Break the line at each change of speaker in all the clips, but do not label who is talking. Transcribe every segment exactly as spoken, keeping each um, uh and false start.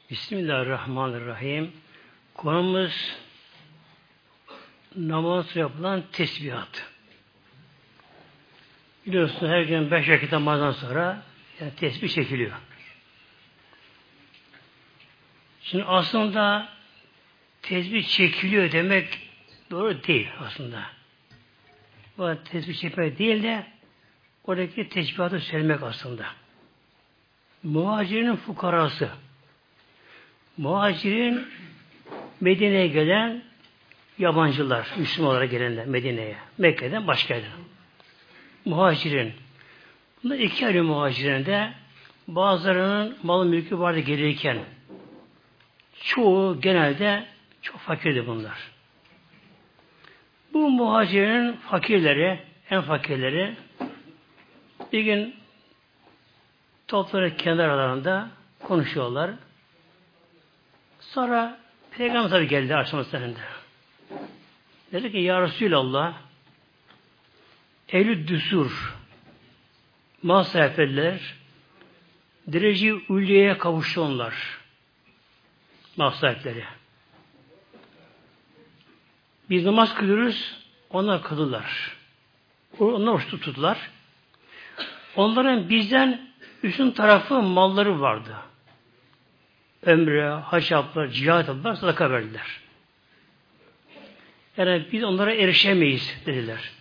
Bismillahirrahmanirrahim. Konumuz namaz yapılan tesbihat. Biliyorsunuz her gün beş vakit namazdan sonra yani tesbih çekiliyor. Şimdi aslında tesbih çekiliyor demek doğru değil aslında. Bu tesbih çekmek değil de oradaki tesbihatı söylemek aslında. Muhacirin fukarası. Muhacirin Medine'ye gelen yabancılar, Müslüman olarak gelenler Medine'ye. Mekke'den başka yerden. Muhacirin. Bunlar iki ayrı muhacirin de bazılarının malı mülkü vardı gelirken çoğu genelde çok fakirdi bunlar. Bu muhacirin fakirleri, en fakirleri bir gün topları kendi aralarında konuşuyorlar. Sonra Peygamber tabi geldi aşamasında. Dedi ki ya Resulallah ehl-i düsur mal sahipler derece-i ülyeye kavuştu onlar. Mal sahipleri. Biz namaz kılıyoruz, onlar kılırlar. Onlar oruç tuttular. Onların bizden üstün tarafı malları vardı. Ömre, hac yaptılar, cihat yaptılar, sadaka verdiler. Yani biz onlara erişemeyiz dediler.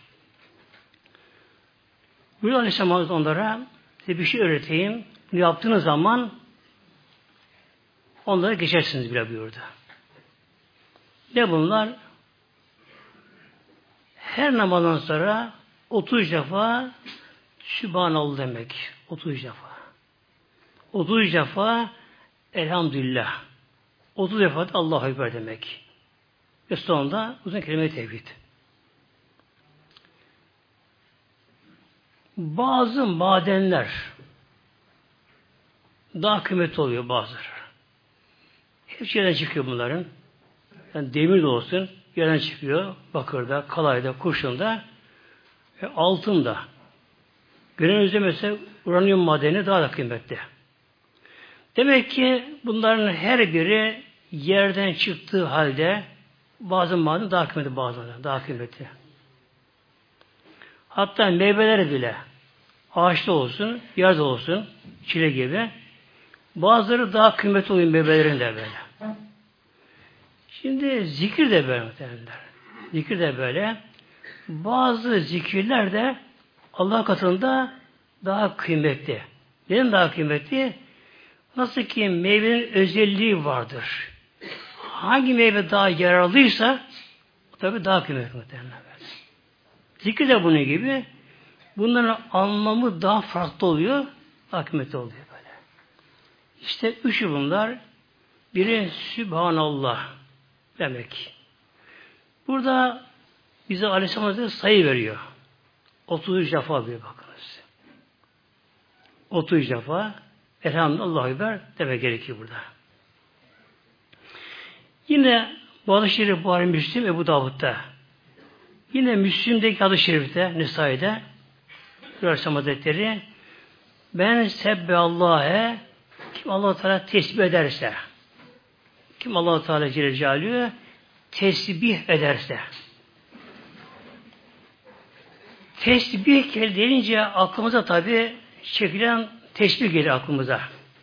Buyuruyor Aleyhisselam Hazretleri onlara size bir şey öğreteyim. Bunu yaptığınız zaman onlara geçersiniz bile buyurdu. Ne bunlar? Her namazdan sonra otuz defa Sübhanallah demek. otuz defa. otuz defa Elhamdülillah. otuz defa da Allahu Ekber demek. Ve sonunda uzun kelime-i tevhid. Bazı madenler daha kıymetli oluyor bazıları. Hepsi yerden çıkıyor bunların. Yani demir de olsun yerden çıkıyor. Bakırda, kalayda, kurşunda ve altında. Günümüzde mesela uranyum madeni daha da kıymetli. Demek ki bunların her biri yerden çıktığı halde bazı maden daha kıymetli, bazıları daha kıymetli. Hatta meyveleri bile ağaçta olsun, yerde olsun, çile gibi bazıları daha kıymetli oluyor meyvelerin de böyle. Şimdi zikir de böyle muhtemelenler. Zikir de böyle. Bazı zikirler de Allah katında daha kıymetli. Neden daha kıymetli? Nasıl ki meyvenin özelliği vardır. Hangi meyve daha yararlıysa tabii daha kıymetli muhtemelen. Zikir de bunun gibi. Bunların anlamı daha farklı oluyor. Daha kıymetli oluyor böyle. İşte üçü bunlar. Biri Sübhanallah demek. Burada bize Aleyhisselam Hazretleri sayı veriyor. otuz üç defa bir bakınız. otuz üç defa Elhamdülillah Allahu Ekber demek gerekiyor burada. Yine bu hadis-i şerif Buhari, Müslim, Ebu Davud'da. Yine Müslim'deki hadis-i şerifte, Nisai'de Aleyhisselam Hazretleri ben sebbe Allah'e kim Allah-u Teala tesbih ederse kim Allah-u Teala Celle Celaluhu tesbih ederse tesbih gelince aklımıza tabi çekilen tesbih gelir aklımıza.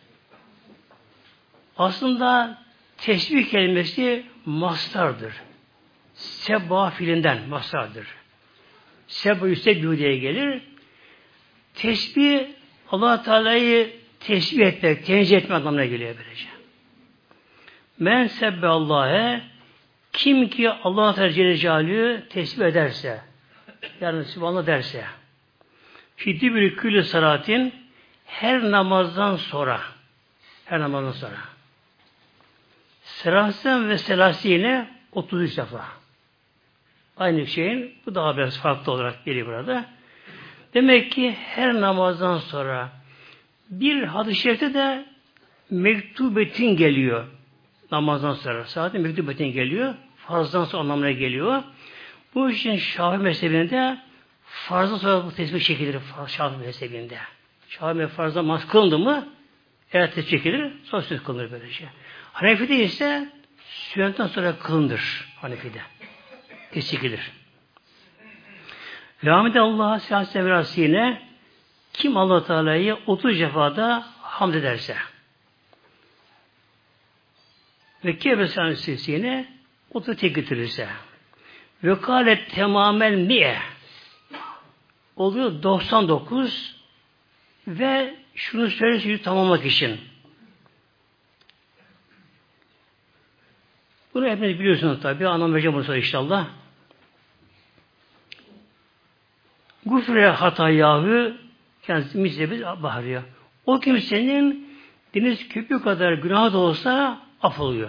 Aslında tesbih kelimesi mastardır. Sebba fiilinden mastardır. Sebba yüsebbih diye gelir. Tesbih Allah Teala'yı tesbih etmek, tenzih etmek anlamına geliyor böylece. Men sebbe Allah'e kim ki Allah Teala Celle Celaluhu tesbih ederse yani Sübhanallah derse fiddi bir külü salatin her namazdan sonra her namazdan sonra selasen ve selasine otuz üç defa. Aynı şeyin bu daha biraz farklı olarak geliyor burada. Demek ki her namazdan sonra bir hadis-i şerifte de mektubetin geliyor. Namazdan sonra. Zaten mektubetin geliyor. Farzdan sonra anlamına geliyor. Bu için Şafii mezhebinde farzdan sonra bu tesbih çekilir. Şafii mezhebinde. Şafii farzdan namaz kılındı mı Evet çekilir, sonra sünnet kılınır böylece. Hanefi'de ise sünnetten sonra kılınır Hanefi'de. Tez çekilir. Rahmet Allah'a siyasi verasine kim Allah Teala'yı otuz defada hamd ederse ve kebe sanisine otuz tek getirirse ve kâlet temamel mi'e oluyor doksan dokuz ve şunu söyleyeyim tamamlamak için. Bunu hepiniz biliyorsunuz tabi. Anlam vereceğim bunu sonra inşallah. Gufre hatayahü kendisi mislebiz bahariyor. O kimsenin deniz küpü kadar günah da olsa affolıyor.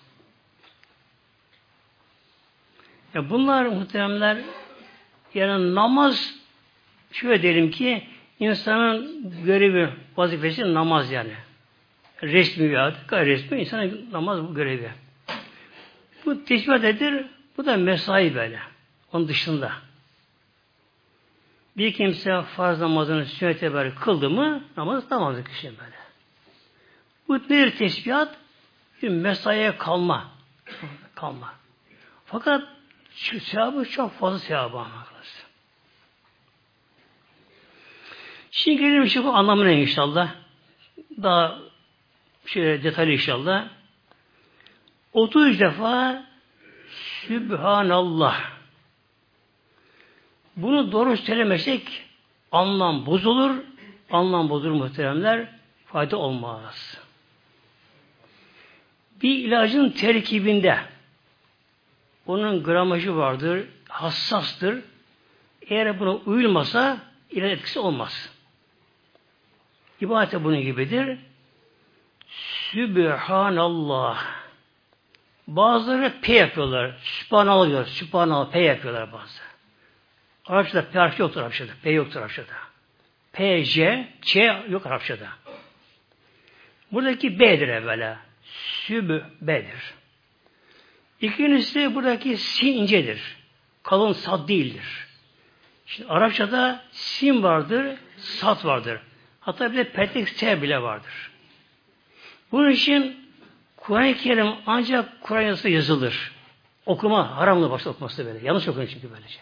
Ya bunlar muhteremler yani namaz şöyle diyelim ki insanın görevi, vazifesi namaz yani. Resmi veya gayri resmi insanın namaz görevi. Bu tesbihadedir. Bu da mesai böyle. Onun dışında. Bir kimse farz namazını sünnete böyle kıldı mı namaz namazı kişi böyle. Bu nedir tesbihat? Bir mesaiye kalma. Kalma. Fakat şu sevabı çok fazla sevabı ama. Şimdi gelelim şu anlamına inşallah. Daha şöyle detaylı inşallah. otuz defa Sübhanallah. Bunu doğru söylemesek anlam bozulur. Anlam bozulur muhteremler. Fayda olmaz. Bir ilacın terkibinde onun gramajı vardır, hassastır. Eğer buna uyulmasa ilaç etkisi olmaz. İbadet de bunun gibidir. Sübhanallah. Bazıları P yapıyorlar. Sübhanallah diyor. Sübhanallah P yapıyorlar bazı. Arapçada P harfi yoktur Arapçada. P yoktur Arapçada. P, C, Ç yok Arapçada. Buradaki B'dir evvela. Süb, B'dir. İkincisi buradaki sin incedir. Kalın sad değildir. Şimdi Arapçada sin vardır, sat vardır. Hatta bir de petek S bile vardır. Bunun için Kur'an-ı Kerim ancak Kur'an yazısı yazılır. Okuma haramlı başta okuması böyle. Yanlış okuyor çünkü böylece.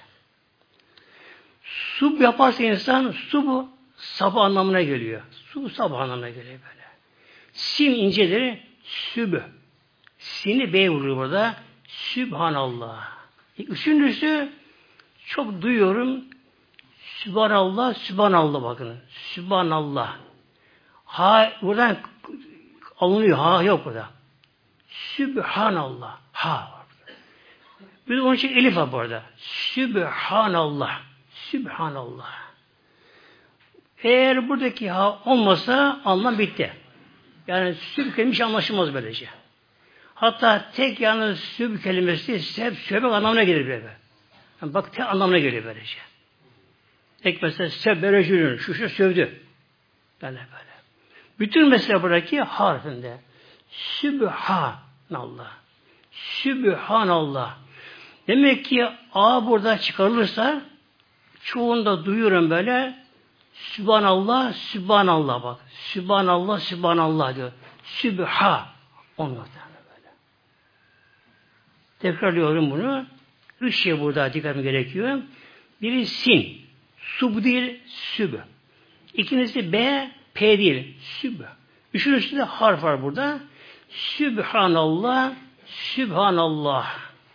Sub yaparsa insan subu sabah anlamına geliyor. Sub sabah anlamına geliyor böyle. Sin inceleri sübü. Sini B'ye vuruyor burada. Sübhanallah. Üçüncüsü çok duyuyorum. Sübhanallah, Sübhanallah bakın. Sübhanallah. Ha buradan alınıyor. Ha yok burada. Sübhanallah. Ha var burada. Bir de onun için elif var burada. Sübhanallah. Sübhanallah. Eğer buradaki ha olmasa anlam bitti. Yani süb kelimesi anlaşılmaz böylece. Hatta tek yalnız süb kelimesi seb, söbek anlamına gelir böyle. Yani bak tek anlamına geliyor böylece. Tek mesela sebbe recülün, şu şu sövdü. Böyle böyle. Bütün mesele buradaki harfinde. Sübhanallah. Sübhanallah. Demek ki A burada çıkarılırsa çoğunda duyuyorum böyle Sübhanallah, Sübhanallah bak. Sübhanallah, Sübhanallah diyor. Sübha. Ondan böyle. Tekrarlıyorum bunu. Üç şey burada dikkatimi gerekiyor. Biri sin. Sub değil, süb. İkincisi B, P değil, süb. Üçüncüsü de harf var burada. Sübhanallah, Sübhanallah.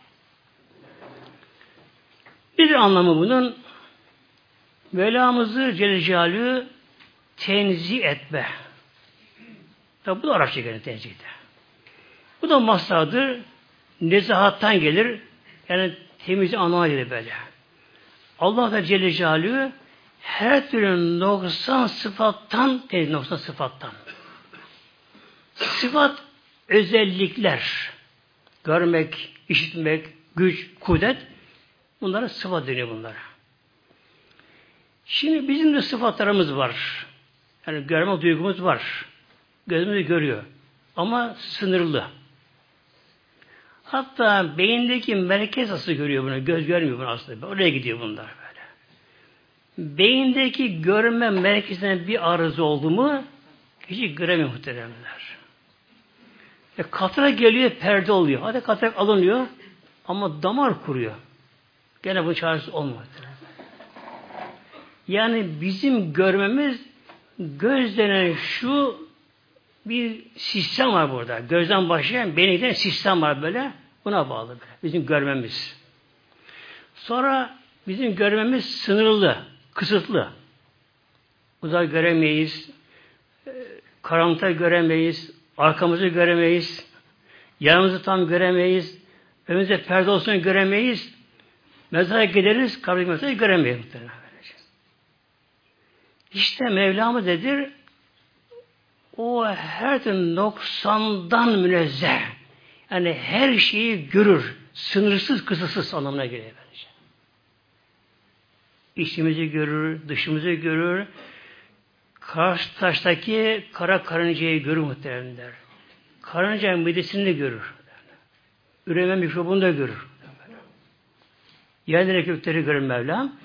Bir anlamı bunun Mevlamızı Celle Celaluhu tenzih etme. Tabi bu da Arapça gelen tenzihde. Bu da mastardır. Nezahattan gelir. Yani temiz anlamına gelir böyle. Allah da Celle Celaluhu her türlü noksan sıfattan temiz noksan sıfattan. Sıfat özellikler. Görmek, işitmek, güç, kudret. Bunlara sıfat deniyor bunlara. Şimdi bizim de sıfatlarımız var. Yani görme duygumuz var. Gözümüz görüyor. Ama sınırlı. Hatta beyindeki merkez aslı görüyor bunu. Göz görmüyor bunu aslında. Oraya gidiyor bunlar böyle. Beyindeki görme merkezine bir arıza oldu mu Hiç göremiyor muhteremler. E, katara geliyor, perde oluyor. Hadi katarak alınıyor ama damar kuruyor. Gene bunun çaresi olmadı. Yani bizim görmemiz göz denen şu bir sistem var burada. Gözden başlayan beyne giden sistem var böyle. Buna bağlı böyle. Bizim görmemiz. Sonra bizim görmemiz sınırlı, kısıtlı. Uzak göremeyiz. Karanlıkta göremeyiz. Arkamızı göremeyiz. Yanımızı tam göremeyiz. Önümüzde perde olsun göremeyiz. Mezara gideriz. Kabri mezara göremeyiz. İşte Mevlamız nedir? O her türlü noksandan münezzeh. Yani her şeyi görür. Sınırsız, kısıtsız anlamına geliyor bence. İçimizi görür, dışımızı görür. Karşı taştaki kara karıncayı görür muhteremler. Karıncanın midesini de görür. Üreme mikrobunu da görür. Yerlere kökleri görür Mevlam.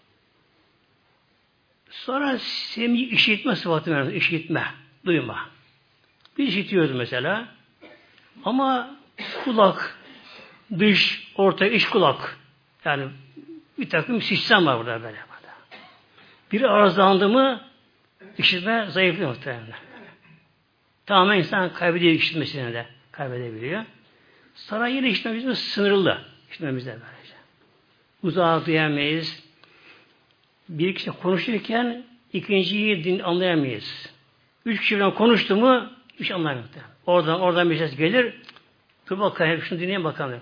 Sonra semi işitme sıfatı var. İşitme, duyma. Biz işitiyoruz mesela. Ama kulak, dış, orta, iç kulak. Yani bir takım sistem var burada böyle. Biri arızalandı mı işitme zayıflıyor muhtemelen. Tamamen insan kaybediyor işitmesini de. Kaybedebiliyor. Sonra yine işitmemiz sınırlı. İşitmemizde böylece. Uzağa duyamayız. Bir kişi konuşurken ikinciyi din anlayamayız. Üç kişiden konuştu mu hiç şey anlayamayız. Oradan oradan bir ses gelir. Dur bakayım şunu dinleyin bakalım.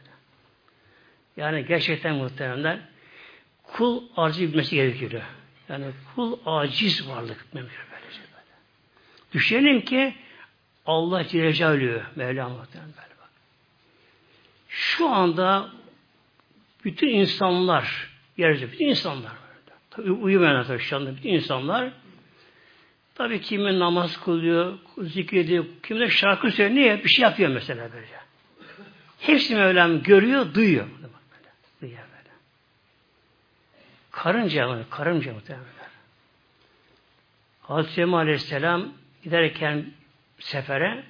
Yani gerçekten muhteremler kul aciz bilmesi gerekiyor. Yani kul aciz varlık bilmemiz böylece böyle. Düşünelim ki Allah Celle Celaluhu Mevla muhteremler. Şu anda bütün insanlar yeryüzü bütün insanlar tabii uyumayan tabii şu anda bütün insanlar tabii kimi namaz kılıyor, zikrediyor, kimi de şarkı söylüyor, niye? Bir şey yapıyor mesela böyle. Hepsi Mevlam görüyor, duyuyor. Duyuyor böyle. Karınca mı? Karınca muhtemelen. Hazreti Cemal Aleyhisselam giderken sefere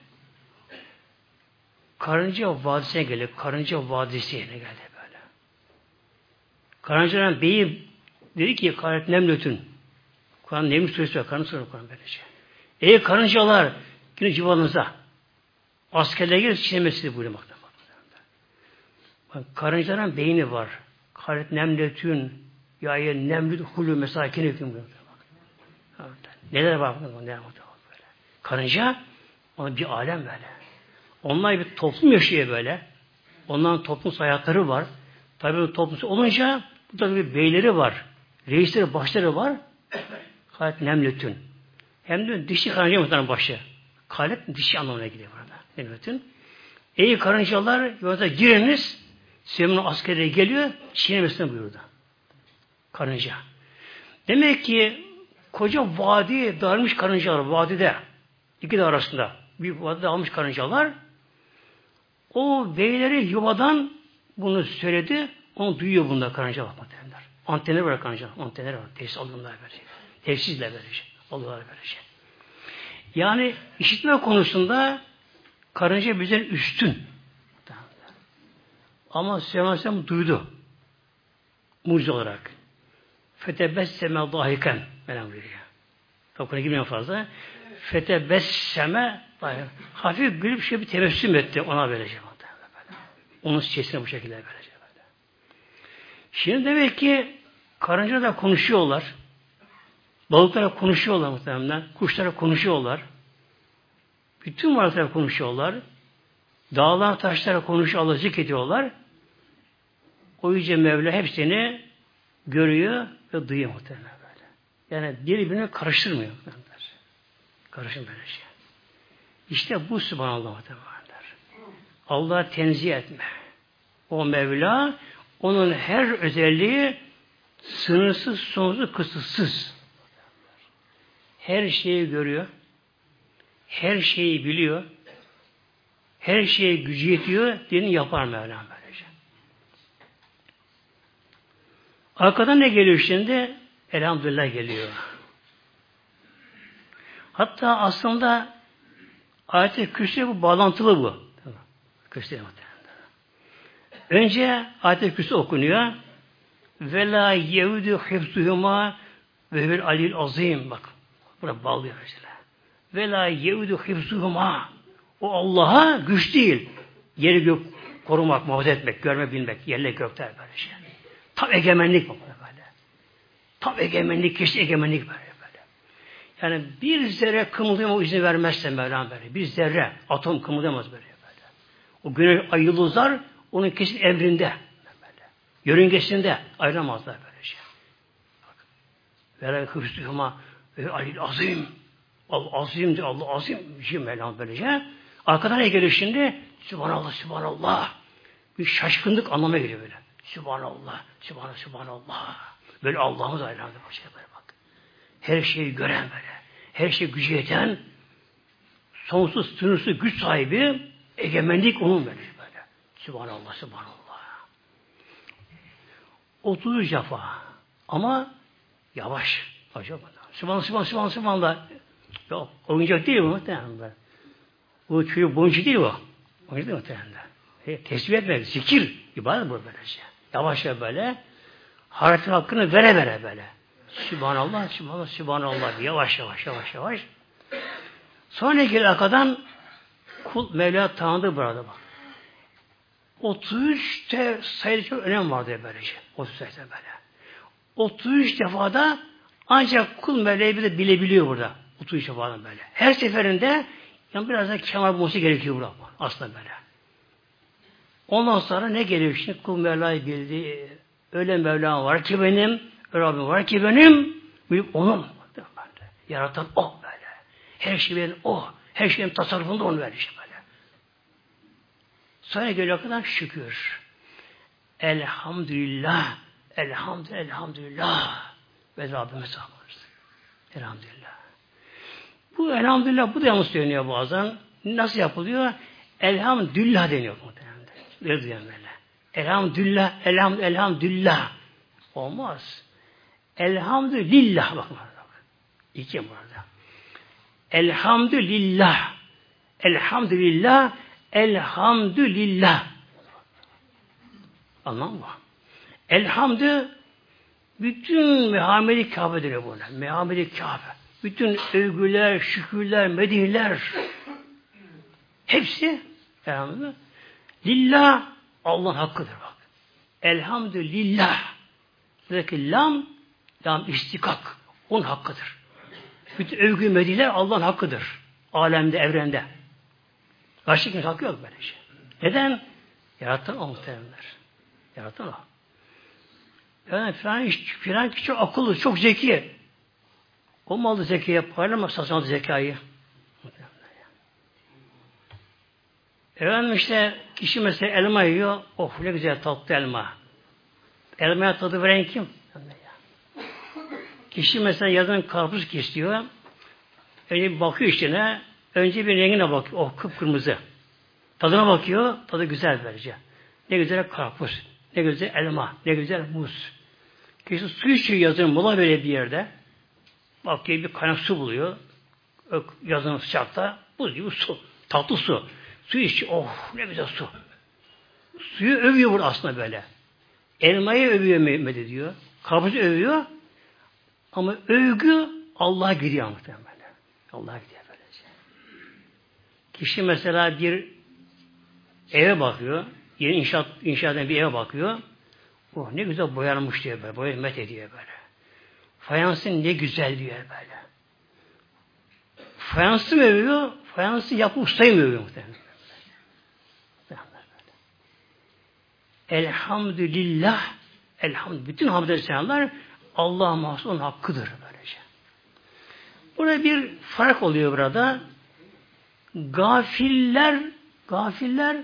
Karınca Vadisi'ne geldi. Karınca Vadisi'ne geldi böyle. Karıncaların beyi dedi ki Karet Nemlöt'ün Kur'an Nemlöt suresi var. Karın suresi Kur'an böylece. Ey karıncalar yine civanınıza askerlere gelip çiğnemesi buyurmakta. Bak, karıncaların beyni var. Karet Nemlöt'ün yayı Nemlöt hulü mesakine hüküm buyurmakta. Neler var burada? Neler var böyle? Karınca o bir alem böyle. Onlar bir toplum yaşıyor böyle. Onların toplumsal hayatları var. Tabii toplumsal olunca burada bir beyleri var. Reisleri, başları var. Kalet Nemlöt'ün. Hem de dişi karınca muhtemelen başı. Kalet dişi anlamına gidiyor burada. Nemlöt'ün. Ey karıncalar yolda giriniz. Süleyman'ın askeri geliyor. Çiğnemesine buyurdu. Karınca. Demek ki koca vadi dağılmış karıncalar. Vadide. İki de arasında. Büyük vadide almış karıncalar. O beyleri yuvadan bunu söyledi. Onu duyuyor bunda karınca bakmak derler. Antenleri var karınca. Antenleri var. Tesis alıyorlar böyle. Tefsizle böylece. Alıyorlar böylece. Yani işitme konusunda karınca bizden üstün. Ama Süleyman Aleyhisselam duydu. Mucize olarak. Fetebesseme dahiken. Benim buyuruyor. Okuna girmiyor fazla. Fetebesseme dahiken. Hafif gülüp şey bir tebessüm etti ona böylece. Onun sesine bu şekilde böylece. Böyle. Şimdi demek ki karıncalar da konuşuyorlar. Balıklara konuşuyorlar muhtemelen. Kuşlara konuşuyorlar. Bütün varlıklara konuşuyorlar. Dağlar, taşlara konuşuyorlar, zikrediyorlar. O yüce Mevla hepsini görüyor ve duyuyor muhtemelen böyle. Yani birbirine karıştırmıyor. Karıştırmıyor böyle şey. İşte bu Sübhanallah muhtemelen. Allah'ı tenzih etme. O Mevla onun her özelliği sınırsız, sonsuz, kısıtsız. Her şeyi görüyor. Her şeyi biliyor. Her şeye gücü yetiyor. Dini yapar Mevlam böylece. Arkadan ne geliyor şimdi? Elhamdülillah geliyor. Hatta aslında ayet-i kürsüye bu bağlantılı bu. Kürsüye önce ayet-i kürsü okunuyor. Ve la yevdu hifzuhuma ve vel alil azim. Bak. Buna bağlıyor mesela. Ve la yevdu hifzuhuma. O Allah'a güç değil. Yeri gök korumak, muhafaza etmek, görme bilmek. Yerle gökler böyle şey. Tam egemenlik bu böyle. Tam egemenlik, kesin egemenlik böyle böyle. Yani bir zerre kımıldayama izni vermezse Mevlam böyle. Bir zerre, atom kımıldayamaz böyle böyle. O güneş, ay, yıldızlar onun kesin emrinde. Böyle. Yörüngesinde ayrılamazlar böyle şey. Ve la hıfzühuma ve alil azim. Allah azimdir, Allah azim bir şey Mevlam böylece. Arkadan ne geliyor şimdi? Sübhanallah, Sübhanallah. Bir şaşkınlık anlamaya geliyor böyle. Sübhanallah, Sübhanallah, Sübhanallah. Böyle Allah'ımız ayrılandı bu şey böyle bak. Her şeyi gören böyle. Her şeyi gücü yeten, sonsuz, sınırsız güç sahibi, egemenlik onun böyle böyle. Sübhanallah, Sübhanallah. otuz üç defa. Ama yavaş. Acaba. Sübhanallah, Sübhanallah, Sübhanallah, Sübhanallah. Yok, oyuncak değil bu muhtemelen. Bu çocuk boncuk değil bu. Oyuncak değil muhtemelen. E, tesbih etmek, zikir, ibadet bu böylece. Yavaş ve böyle, hareketin hakkını vere vere böyle. Sübhanallah, Sübhanallah, Sübhanallah diye yavaş yavaş, yavaş yavaş. Sonraki arkadan kul Mevla tanıdı burada bak. otuz üçte sayılı çok önem vardı böylece. otuz üçte böyle. otuz üç defada ancak kul Mevla'yı bir de bilebiliyor burada. otuz üç defadan böyle. Her seferinde yani biraz da kemal bulması gerekiyor burada. Aslında böyle. Ondan sonra ne geliyor şimdi? Kul Mevla'yı bildi. Öyle Mevlam var ki benim, öyle Rabbim var ki benim, büyük onun. Yaratan o böyle. Her şey benim o. Her şeyin tasarrufunda onu verdi işte böyle. Sonra geliyor kadar şükür. Elhamdülillah. Elhamdülillah. Elhamdülillah. Ve Rabbime sağlarız. Elhamdülillah. Bu elhamdülillah bu da yanlış söyleniyor bazen. Nasıl yapılıyor? Elhamdülillah deniyor muhtemelen. Öyle duyuyorum böyle. Elhamdülillah, elham, elhamdülillah. Olmaz. Elhamdülillah. Bakın bak. İki burada. Elhamdülillah. Elhamdülillah. Elhamdülillah. Anladın mı? Elhamdü bütün mehamedi Kabe deniyor buna. Mehamedi Kabe. Bütün övgüler, şükürler, medihler hepsi elhamdülillah. Lillah Allah'ın hakkıdır bak. Elhamdülillah. Buradaki lam, lam istikak. Onun hakkıdır. Bütün övgü medihler Allah'ın hakkıdır. Alemde, evrende. Başka kimse hakkı yok böyle şey. Neden? Yaratan o muhteremler. Yaratan o. Yani filan, filan kişi çok akıllı, çok zeki. O mu aldı zekiye? Parlamak satın aldı zekayı. Efendim işte kişi mesela elma yiyor. Oh ne güzel tatlı elma. Elmaya tadı veren kim? Kişi mesela yazın karpuz kesiyor. Önce bir bakıyor içine. Önce bir rengine bakıyor. Oh kıpkırmızı. Tadına bakıyor. Tadı güzel böylece. Ne güzel karpuz. Ne güzel elma. Ne güzel muz. Kişi su içiyor yazın mola böyle bir yerde. Bakıyor bir kaynak su buluyor. Yazın sıcakta. Buz gibi su. Tatlı su. Su içiyor. Oh ne güzel su. Suyu övüyor burada aslında böyle. Elmayı övüyor Mehmet diyor. Karpuzu övüyor. Ama övgü Allah'a gidiyor muhtemelen. Allah'a gidiyor böylece. Kişi mesela bir eve bakıyor. Yeni inşaat, inşaat eden bir eve bakıyor. Oh ne güzel boyanmış diyor böyle. Boya met ediyor böyle. Fayansın ne güzel diyor böyle. Fayansı mı övüyor? Fayansı yapı ustayı mı övüyor muhtemelen? Elhamdülillah. Elhamdülillah. Bütün hamdü senalar Allah'a mahsus onun hakkıdır böylece. Burada bir fark oluyor burada. Gafiller gafiller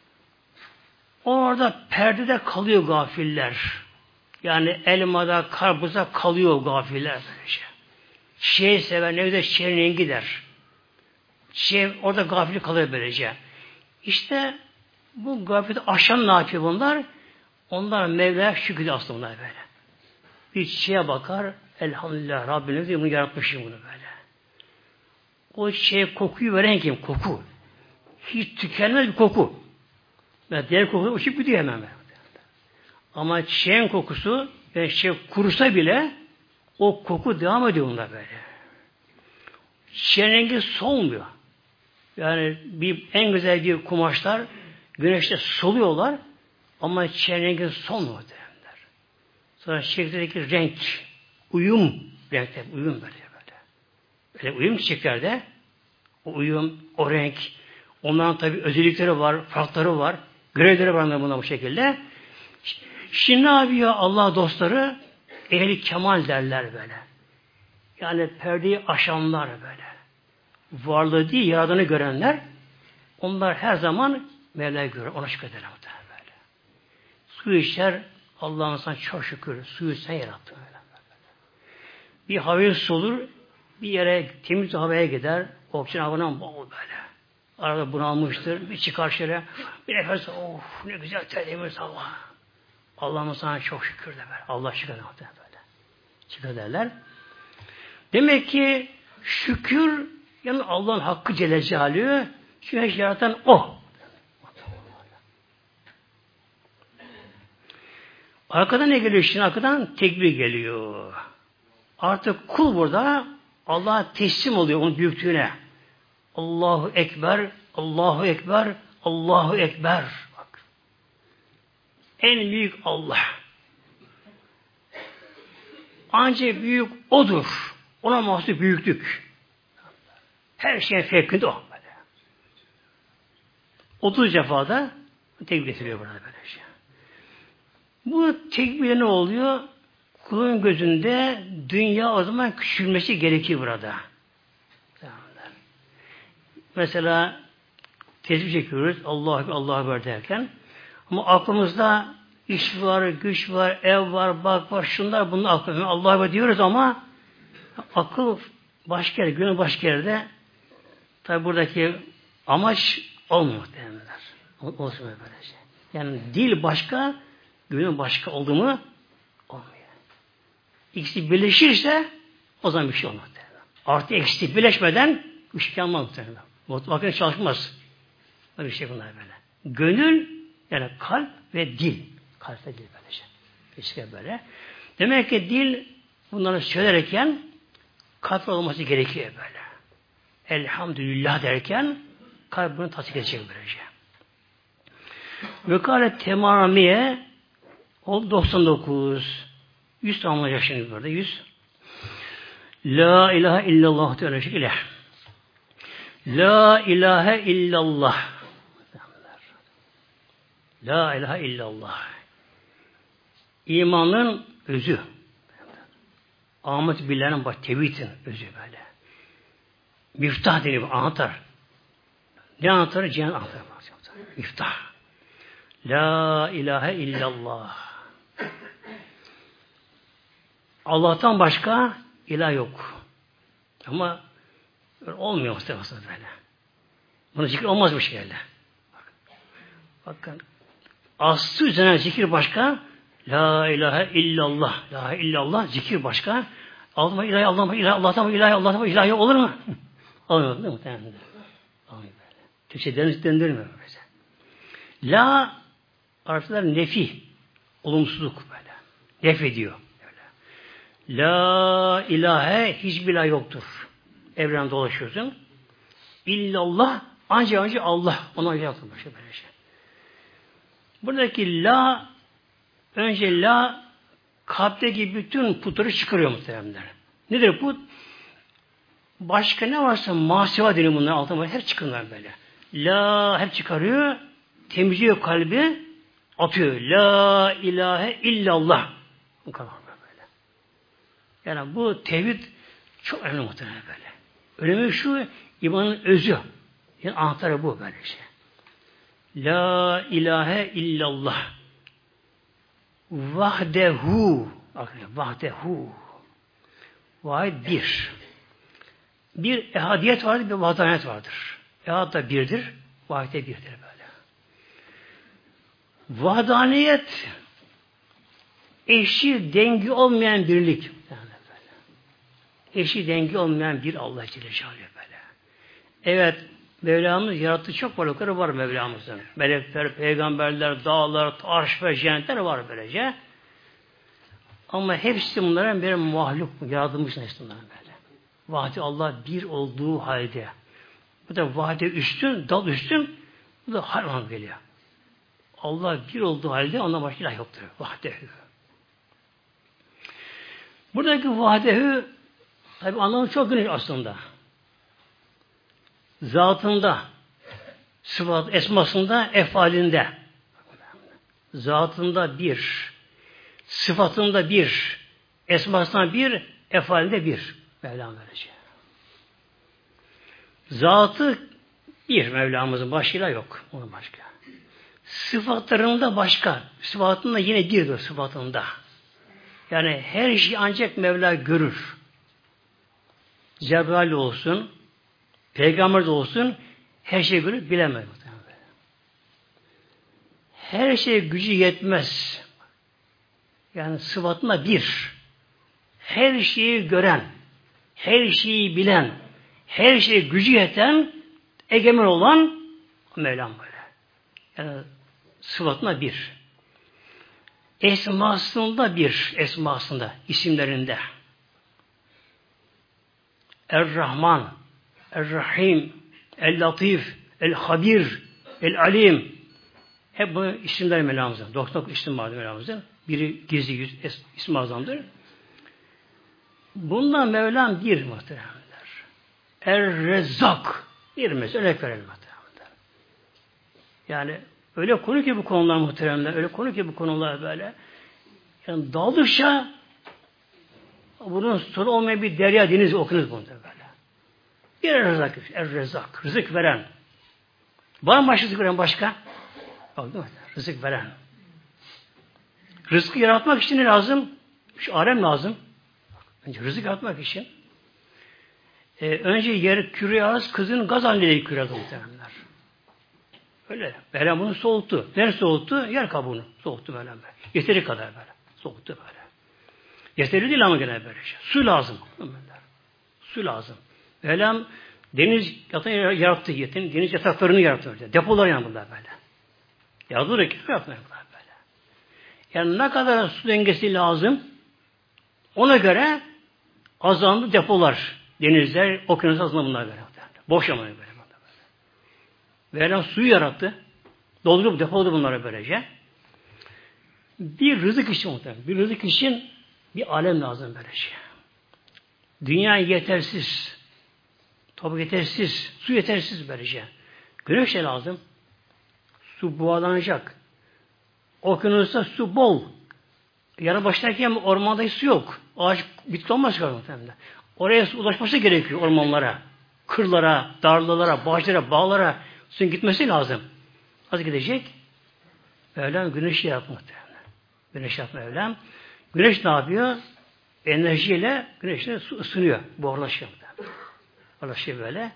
orada perdede kalıyor gafiller. Yani elmada, karpuza kalıyor gafiller böylece. Çiçeği sever, ne güzel çiçeğin rengi der. Çiçeği orada gafil kalıyor böylece. İşte bu gafilde aşan ne yapıyor bunlar? Onlar Mevla'ya şükür aslında bunlar böyle. Bir çiçeğe bakar, elhamdülillah Rabbim diyor, bunu yaratmışım bunu böyle. o şey kokuyu veren kim? Koku. Hiç tükenmez bir koku. Ve diğer koku uçup gidiyor hemen. Ama çiçeğin kokusu ve çiçek kurusa bile o koku devam ediyor bunda böyle. Çiçeğin rengi solmuyor. Yani bir en güzel bir kumaşlar güneşte soluyorlar ama çiçeğin rengi solmuyor derler. Sonra çiçekteki renk, uyum, renkte uyum böyle böyle. Böyle uyum çiçeklerde o uyum, o renk, onların tabi özellikleri var, farkları var, görevleri var buna bu şekilde. Şimdi ne yapıyor Allah dostları? Ehli kemal derler böyle. Yani perdeyi aşanlar böyle. Varlığı değil, yaradığını görenler, onlar her zaman Mevla'yı görür. Ona şükrederler böyle. Su içer, Allah'ın sana çok şükür. Suyu sen yarattın öyle. Bir havayı solur, bir yere temiz havaya gider, oksijen havadan bol böyle. Arada bunalmıştır, bir çıkar şöyle, bir nefes, of ne güzel temiz hava. Allah'ın sana çok şükür de böyle. Allah şükür de böyle. Şükür derler. Demek ki şükür yani Allah'ın hakkı Celle Celaluhu, çünkü her yaratan O. Arkadan ne geliyor şimdi? Arkadan tekbir geliyor. Artık kul burada Allah'a teslim oluyor onun büyüklüğüne. Allahu Ekber, Allahu Ekber, Allahu Ekber. Bak. En büyük Allah. Ancak büyük O'dur. Ona mahsus büyüklük. Her şeyin fevkinde o. Böyle. otuz defada tekbir getiriyor burada böyle şey. Bu tekbir ne oluyor? Kulun gözünde dünya o zaman küçülmesi gerekir burada. Mesela tesbih çekiyoruz. Allah'a Allah'a derken ama aklımızda iş var, güç var, ev var, bak var, şunlar bunun aklımızda. Allah'a diyoruz ama akıl başka yerde, gönül başka yerde. Tabi buradaki amaç olmuyor derler. Olsun böyle şey. Yani dil başka, gönül başka oldu mu olmuyor. İkisi birleşirse o zaman bir şey olmaz derler. Artı eksi birleşmeden bir şey olmaz derler. Makine çalışmaz. Bir şey bunlar böyle. Gönül yani kalp ve dil. Kalp ve dil böyle şey. İşte böyle. Demek ki dil bunları söylerken kalp olması gerekiyor böyle. Elhamdülillah derken kalp bunu tasdik edecek böylece. Vekalet temamiye oldu doksan dokuz. yüz tamamlayacak şimdi burada. yüz. La ilahe illallah teala şekilde. La ilahe illallah. La ilahe illallah. İmanın özü. Ahmet Billah'ın bak tevhidin özü böyle. Miftah deniyor, anahtar. Ne anahtarı? Cihan anahtarı. Miftah. La ilahe illallah. Allah'tan başka ilah yok. Ama olmuyor muhtemelen böyle. Bunun zikir olmaz bir şeyle. Bakın. Aslı üzerine zikir başka. La ilahe illallah. La ilahe illallah. Zikir başka. Allah'tan ilahi, Allah'tan ilahi, Allah'tan ilahi, Allah'tan ilahi olur mu? Olmuyor değil mi? Muhtemelen. Olmuyor böyle. Türkçe dendirmiyor böyle. La Araplar nefi. Olumsuzluk böyle. Nef ediyor. Böyle. La ilahe hiçbir ilah yoktur. Evren dolaşıyorsun. İllallah ancak ancak Allah. Ona ilah yoktur. Böyle şey. Buradaki la önce la kalpteki bütün putları çıkarıyor muhtemelen. Nedir put? Başka ne varsa masiva deniyor bunlar altına hep çıkınlar böyle. La hep çıkarıyor, temizliyor kalbi, atıyor. La ilahe illallah. Bu kadar böyle. Yani bu tevhid çok önemli muhtemelen böyle. Önemi şu, imanın özü. Yani anahtarı bu böyle şey. La ilahe illallah. Vahdehu. Vahdehu. Vahid bir. Bir ehadiyet vardır, bir vahdaniyet vardır. Ehad da birdir, vahid de birdir böyle. Vahdaniyet eşi dengi olmayan birlik. Yani böyle. Eşi dengi olmayan bir Allah Celle Celaluhu böyle. Evet, Mevlamız yarattığı çok varlıkları var Mevlamızın. Melekler, peygamberler, dağlar, arş ve cennetler var böylece. Ama hepsi bunların bir mahluk, yaratılmış nesneler böyle. Vahdi Allah bir olduğu halde. Bu da vahdi üstün, dal üstün, bu da hayvan geliyor. Allah bir olduğu halde ondan başka ilah yoktur. Vahdehu. Buradaki vahdehu tabi anlamı çok geniş aslında. Zatında, sıfat, esmasında, efalinde. Zatında bir, sıfatında bir, esmasında bir, efalinde bir. Mevlam böylece. Zatı bir Mevlamızın, başıyla yok. Onun başka. Sıfatlarında başka. Sıfatında yine birdir sıfatında. Yani her şeyi ancak Mevla görür. Cebrail olsun, Peygamber de olsun, her şeyi görür, bilemez. Her şeye gücü yetmez. Yani sıfatında bir. Her şeyi gören, her şeyi bilen, her şeye gücü yeten, egemen olan Mevlam böyle. Yani sıfatında bir. Esmasında bir, esmasında, isimlerinde. Er-Rahman, Er-Rahim, El-Latif, El-Habir, El-Alim. Hep bu isimler Mevlamızın. doksan dokuz isim vardır Mevlamızın. Biri gizli yüz, isim azamdır. Bundan Mevlam bir muhtemelenler. Er-Rezzak. Bir mesela örnek verelim muhtemelenler. Yani öyle konu ki bu konular muhteremler, öyle konu ki bu konular böyle. Yani daldıkça bunun sonu olmayan bir derya deniz okunuz bunu böyle. Bir er-Rezzak, er-Rezzak, rızık veren. Var mı başka rızık veren başka? Yok değil mi? Rızık veren. Rızkı yaratmak için ne lazım? Şu alem lazım. Önce rızık yaratmak için. Ee, önce yer küre arz kızın gaz halinde küre arz muhtemelenler. Öyle. Mevlam bunu soğuttu. Nerede soğuttu? Yer kabuğunu soğuttu Mevlam. Yeteri kadar böyle. Soğuttu böyle. Yeteri değil ama gene böyle şey. Su lazım. Su lazım. Mevlam deniz yatağı yarattı. Deniz yataklarını yarattı. Depolar yani bunlar böyle. Yardım rakip yapmıyor bunlar böyle. Yani ne kadar su dengesi lazım ona göre azamlı depolar. Denizler, okyanus azamlı bunlar böyle. Boş ama böyle. Mevlam suyu yarattı. Doldurup depoladı bunlara böylece. Bir rızık için muhtemelen. Bir rızık için bir alem lazım böylece. Dünya yetersiz. Toprak yetersiz. Su yetersiz böylece. Güneş de lazım. Su buğalanacak. Okyanusta su bol. Yarı başlarken ormanda su yok. Ağaç bitki olmaz muhtemelen. Oraya su ulaşması gerekiyor ormanlara. Kırlara, darlalara, bahçelere, bağlara suyun gitmesi lazım. Nasıl gidecek? Mevlam güneşi yaptı muhtemelen. Güneş yaptı Mevlam. Güneş ne yapıyor? Enerjiyle güneşle su ısınıyor. Buharlaşıyor. Buharlaşıyor böyle.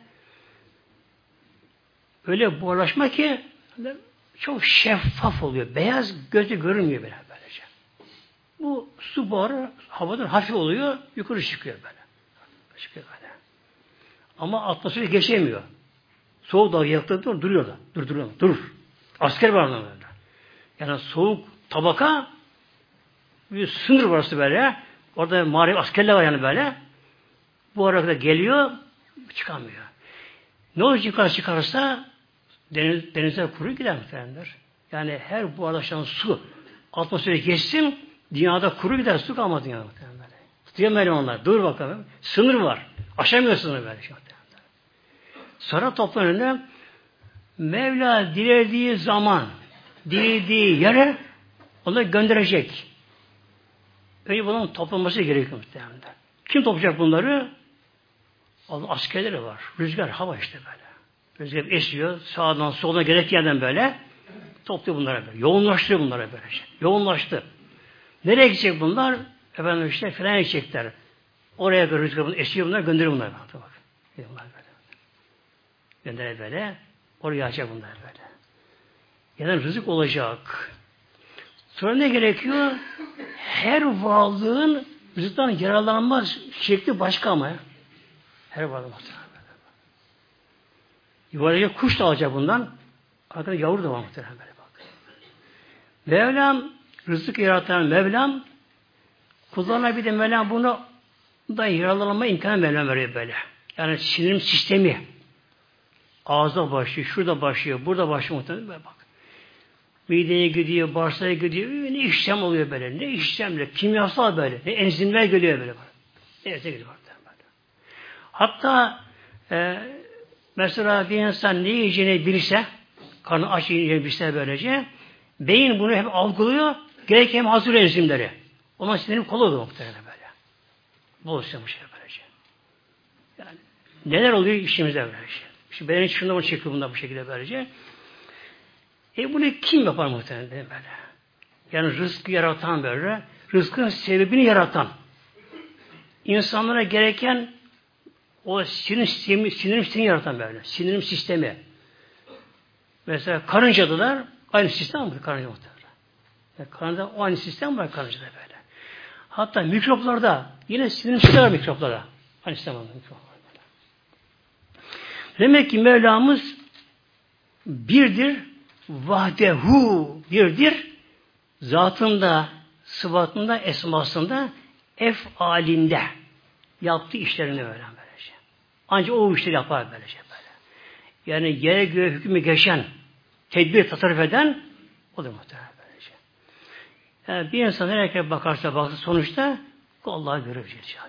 Öyle buharlaşma ki çok şeffaf oluyor. Beyaz gözü görünmüyor böyle böylece. Bu su buharı havadan hafif oluyor. Yukarı çıkıyor böyle. Çıkıyor böyle. Ama atmosferi geçemiyor. Soğuk dağı yaktıktan duruyor da. Dur duruyor. Dur. Asker var orada böyle. Yani soğuk tabaka bir sınır varsa böyle. Orada mağara askerler var yani böyle. Bu arada geliyor çıkamıyor. Ne olacak yukarı çıkarsa deniz, denize kuru gider muhtemelenler. Yani her buharlaşan su atmosferi geçsin dünyada kuru gider su kalmaz dünyada muhtemelenler. Tutuyamayalım onlar. Dur bakalım. Sınır var. Aşamıyor sınırı böyle. Sonra toplum önüne Mevla dilediği zaman dilediği yere onları gönderecek. Önce bunun toplanması gerekiyor muhtemelen. Kim toplayacak bunları? Allah askerleri var. Rüzgar, hava işte böyle. Rüzgar esiyor. Sağdan soldan gerek yerden böyle topluyor bunları böyle. Yoğunlaştırıyor bunları böylece. Yoğunlaştı. Nereye gidecek bunlar? Efendim işte fren edecekler. Oraya göre rüzgar bunu esiyor bunlar gönderiyor bunlar. Bak. Bunlar böyle. Gönderiyor böyle. Oraya açacak bunlar böyle. Yani rızık olacak. Sonra ne gerekiyor? Her varlığın rızıktan yararlanma şekli başka ama. Her varlığın. Yuvarlayacak kuş da alacak bundan. Arkada yavru da var muhtemelen böyle bak. Mevlam, rızık yaratan Mevlam, kullarına bir de Mevlam bunu da yararlanma imkanı Mevlam veriyor böyle. Yani sindirim sistemi. Ağızda başlıyor, şurada başlıyor, burada başlıyor muhtemelen böyle bak. Mideye gidiyor, bağırsağa gidiyor, ne işlem oluyor böyle, ne işlemle, kimyasal böyle, ne enzimler geliyor böyle. Neyse gidiyor böyle. Hatta e, mesela bir insan ne yiyeceğini bilse, karnı aç yiyeceğini bilse böylece, beyin bunu hep algılıyor, gereken hem hazır enzimleri. Ona sindirim kolay oluyor muhtemelen böyle. Bol istemiş böylece. Yani neler oluyor işimizde böylece. İşte bedenin şundan çekiyor bundan bu şekilde böylece. E bunu kim yapar muhtemelen böyle? Yani rızkı yaratan böyle, rızkın sebebini yaratan, insanlara gereken o sinir sistemi, sinir sistemi yaratan böyle, sinirim sistemi. Mesela karıncadılar, aynı sistem mi karınca muhtemelen? Yani karınca o aynı sistem var karıncada böyle. Hatta mikroplarda, yine sinirim sistemi var mikroplarda. Aynı sistem var mikroplarda. Demek ki Mevlamız birdir, vahdehu birdir, zatında, sıfatında, esmasında, efalinde yaptığı işlerini öğren böylece. Ancak o işleri yapar böylece böyle. Yani yere göğe hükmü geçen, tedbir tasarruf eden odur muhtemelen böylece. Yani bir insan nereye bakarsa baksın sonuçta Allah'ı görür inşallah.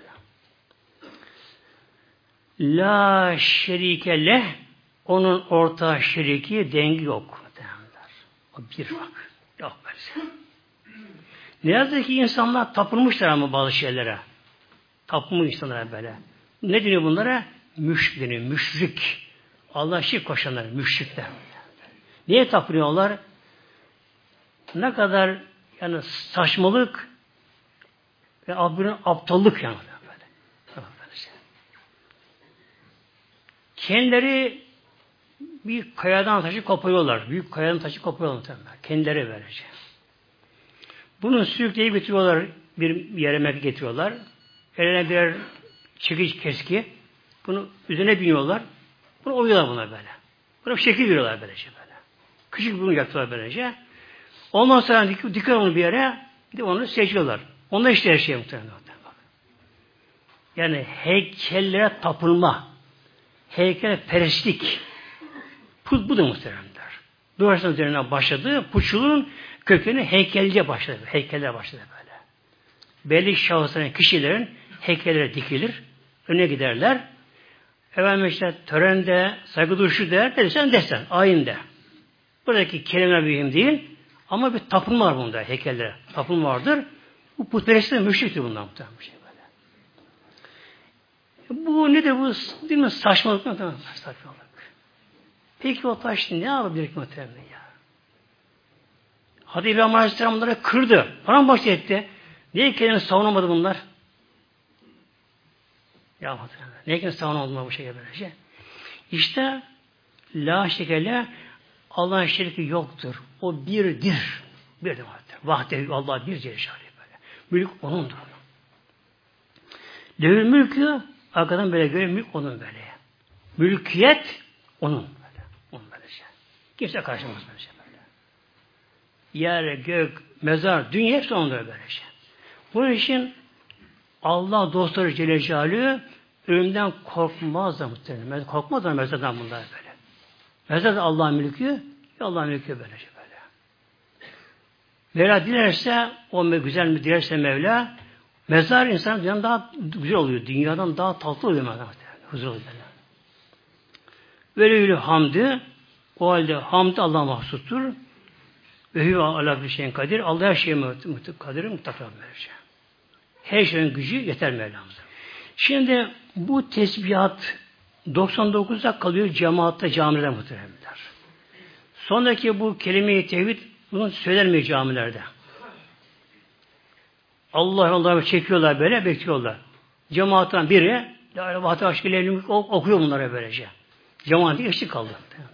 La şerike leh, onun ortağı şeriki dengi yok. O bir bak. Yok böyle. Ne yazık ki insanlar tapınmışlar ama bazı şeylere. Tapınmış insanlara böyle. Ne deniyor bunlara? Müşrik deniyor. Müşrik. Allah'a şirk koşanlar. Müşrikler. Niye tapınıyorlar? Ne kadar yani saçmalık ve aptallık yani. Böyle. Kendileri bir kayadan taşı koparıyorlar. Büyük kayadan taşı koparıyorlar. Kendileri böylece. Bunu sürükleyip getiriyorlar. Bir yere getiriyorlar. Eline birer çekiç keski. Bunu üzerine biniyorlar. Bunu oyuyorlar buna böyle. Buna bir şekil veriyorlar böylece böyle. Küçük bunu yapıyorlar böylece. Ondan sonra dik dikkat onu bir yere, bir de onu seçiyorlar. Onda işte her şey muhtemelen. Yani heykellere tapılma, heykele perestlik, bu, bu da muhtemelendir. Doğrusu üzerine başladı, putçuluğun kökeni heykelce başladı. Heykellere başladı böyle. Belli şahısların, kişilerin heykelleri dikilir, öne giderler. Efendim işte törende, saygı duruşu der, dersen desen, ayinde. Buradaki kelimeler mühim değil, ama bir tapınma var bunda heykellere. Tapınma vardır. Bu putperestler müşriktir bundan muhtemelen. Şey böyle. Bu nedir bu? Değil mi? Saçmalık mı? Tamam, saçmalık. Peki o taş ne yapabilir ki muhtemelen ya? Hadi İbrahim Aleyhisselam bunları kırdı. Paramparça etti. Niye kendini savunamadı bunlar? Ya muhtemelen. Niye kendini savunamadı bunlar bu şekilde böylece? İşte la şekele Allah'ın şirki yoktur. O birdir. Birdir muhtemelen. Vahdehu Allah bir celişali böyle. Mülk onundur. Lehül mülkü arkadan böyle göre mülk onun böyle. Mülkiyet onun böyle. Onun böyle şey. Kimse karşılamaz böyle şey böyle. Yer, gök, mezar, dünya hepsi onun böyle şey. Bunun için Allah dostları Celle Celaluhu ölümden korkmazlar muhtemelen. Korkmazlar mezardan bunlar böyle. Mezar da Allah'ın mülkü, Allah'ın mülkü böyle şey böyle. Mevla dilerse, o güzel mi dilerse Mevla, mezar insanın dünyadan daha güzel oluyor. Dünyadan daha tatlı oluyor mezar. Huzur oluyor. Velevülü hamdi, o halde hamd Allah'a mahsustur. Ve hüve ala bir şeyin kadir. Allah her şeye kadir, mutlaka verecek. Her şeyin gücü yeter Mevlamıza. Şimdi bu tesbihat doksan dokuzda kalıyor cemaatte, camilerde muhteremler. Sondaki bu kelime-i tevhid bunu söylenmiyor camilerde. Allah Allah'ı çekiyorlar böyle, bekliyorlar. Cemaatten biri ya Vatı aşkıyla okuyor bunlara böylece. Cemaat eksik kaldı.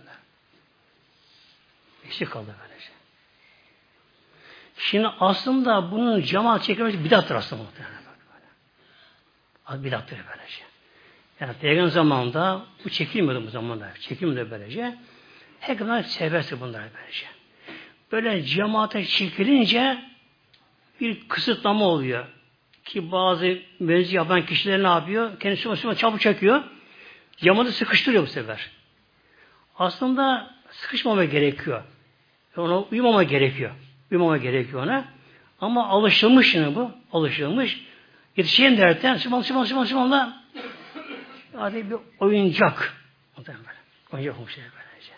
Eksik kaldı böylece. Şimdi aslında bunun cemaat çekilmesi bidattır aslında muhtemelen. Bidattır böylece. Yani Peygamber zamanında bu çekilmiyordu bu zamanda. Çekilmiyordu böylece. Herkese serbestti bunlar böylece. Böyle cemaate çekilince bir kısıtlama oluyor. Ki bazı mevzi yapan kişiler ne yapıyor? Kendisi Müslüman çabuk çekiyor. Cemaati sıkıştırıyor bu sefer. Aslında sıkışmama gerekiyor. Ona uymama gerekiyor. Uymama gerekiyor ona. Ama alışılmış yine bu. Alışılmış. Yetişeyim derken Müslüman, Müslüman, Müslüman, Müslümanla hadi bir oyuncak. Oyuncak olmuş böylece.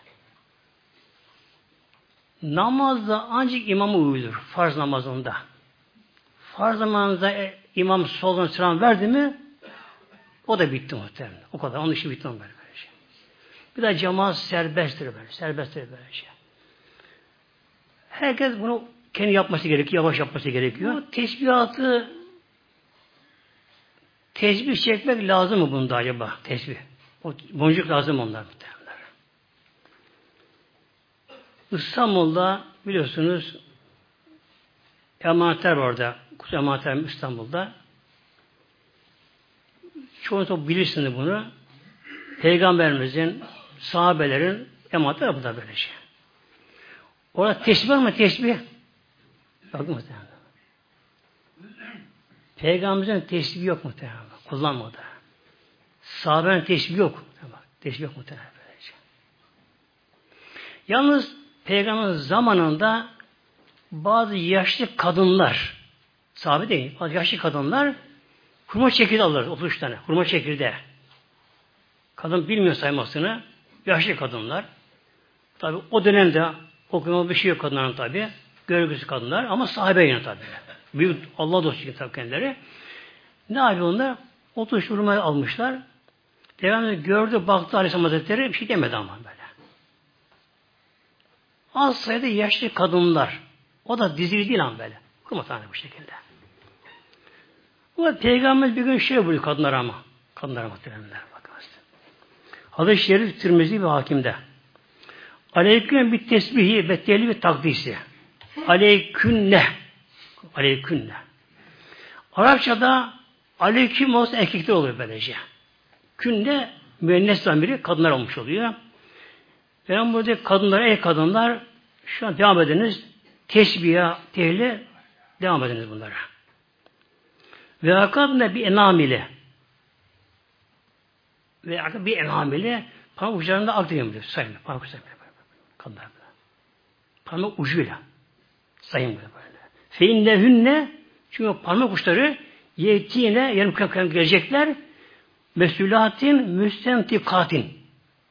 Namazda ancak imama uyulur. Farz namazında. Farz namazında e, imam soldan selam verdi mi o da bitti muhtemelen. O kadar. Onun işi bitti böylece. Bir de cemaat serbesttir böyle. Serbesttir böylece. Herkes bunu kendi yapması gerekiyor. Yavaş yapması gerekiyor. Bu tesbihatı tesbih çekmek lazım mı bunda acaba? Tesbih. O boncuk lazım onlar muhtemelen. İstanbul'da biliyorsunuz emanetler var orada. Kuzey emanetler İstanbul'da. Çoğunuz bilirsiniz bunu. Peygamberimizin, sahabelerin emanetleri var burada böyle şey. Orada tesbih var mı tesbih? Yok muhtemelen. Peygamberimizin tesbihi yok muhtemelen. Kullanmadı. Sahabenin tesbihi yok. Tesbih yok muhtemelen böylece. Yalnız Peygamberin zamanında bazı yaşlı kadınlar, sahabe değil, bazı yaşlı kadınlar hurma çekirdeği alırlar, otuz üç tane hurma çekirdeği. Kadın bilmiyor saymasını, yaşlı kadınlar. Tabi o dönemde okuma bir şey yok kadınların tabi. Görgüsüz kadınlar ama sahabe yine tabi. Büyük Allah dostu tabi kendileri. Ne yapıyor onlar? otuz üç hurmayı almışlar. Peygamber gördü, baktı Aleyhisselam Hazretleri bir şey demedi ama böyle. Az sayıda yaşlı kadınlar. O da dizili değil ama böyle. Kurma tane bu şekilde. Ama Peygamber bir gün şey buyuruyor kadınlara ama. Kadınlara muhtemelenler bakınız. Hadis-i Şerif Tirmizi ve Hakim'de. Aleyküm bir tesbihi ve telli bir takdisi. Aleykünne. Aleykünne. Arapçada aleyküm olsa erkekler oluyor böylece. Künne müennes zamiri kadınlar olmuş oluyor. Ben burada kadınlara, ey kadınlar şu an devam ediniz. Tesbiha, tehle devam ediniz bunlara. Ve akabinde bir enamile. Ve akabinde bir enamile parmak uçlarında aktivim diyor. Sayın. Parmak uçlarında. Kadınlar. Parmak ucuyla. Sayın böyle. Feinnehünne çünkü parmak uçları yetine yarım kıyamet gelecekler. Mesulatin müstentikatin.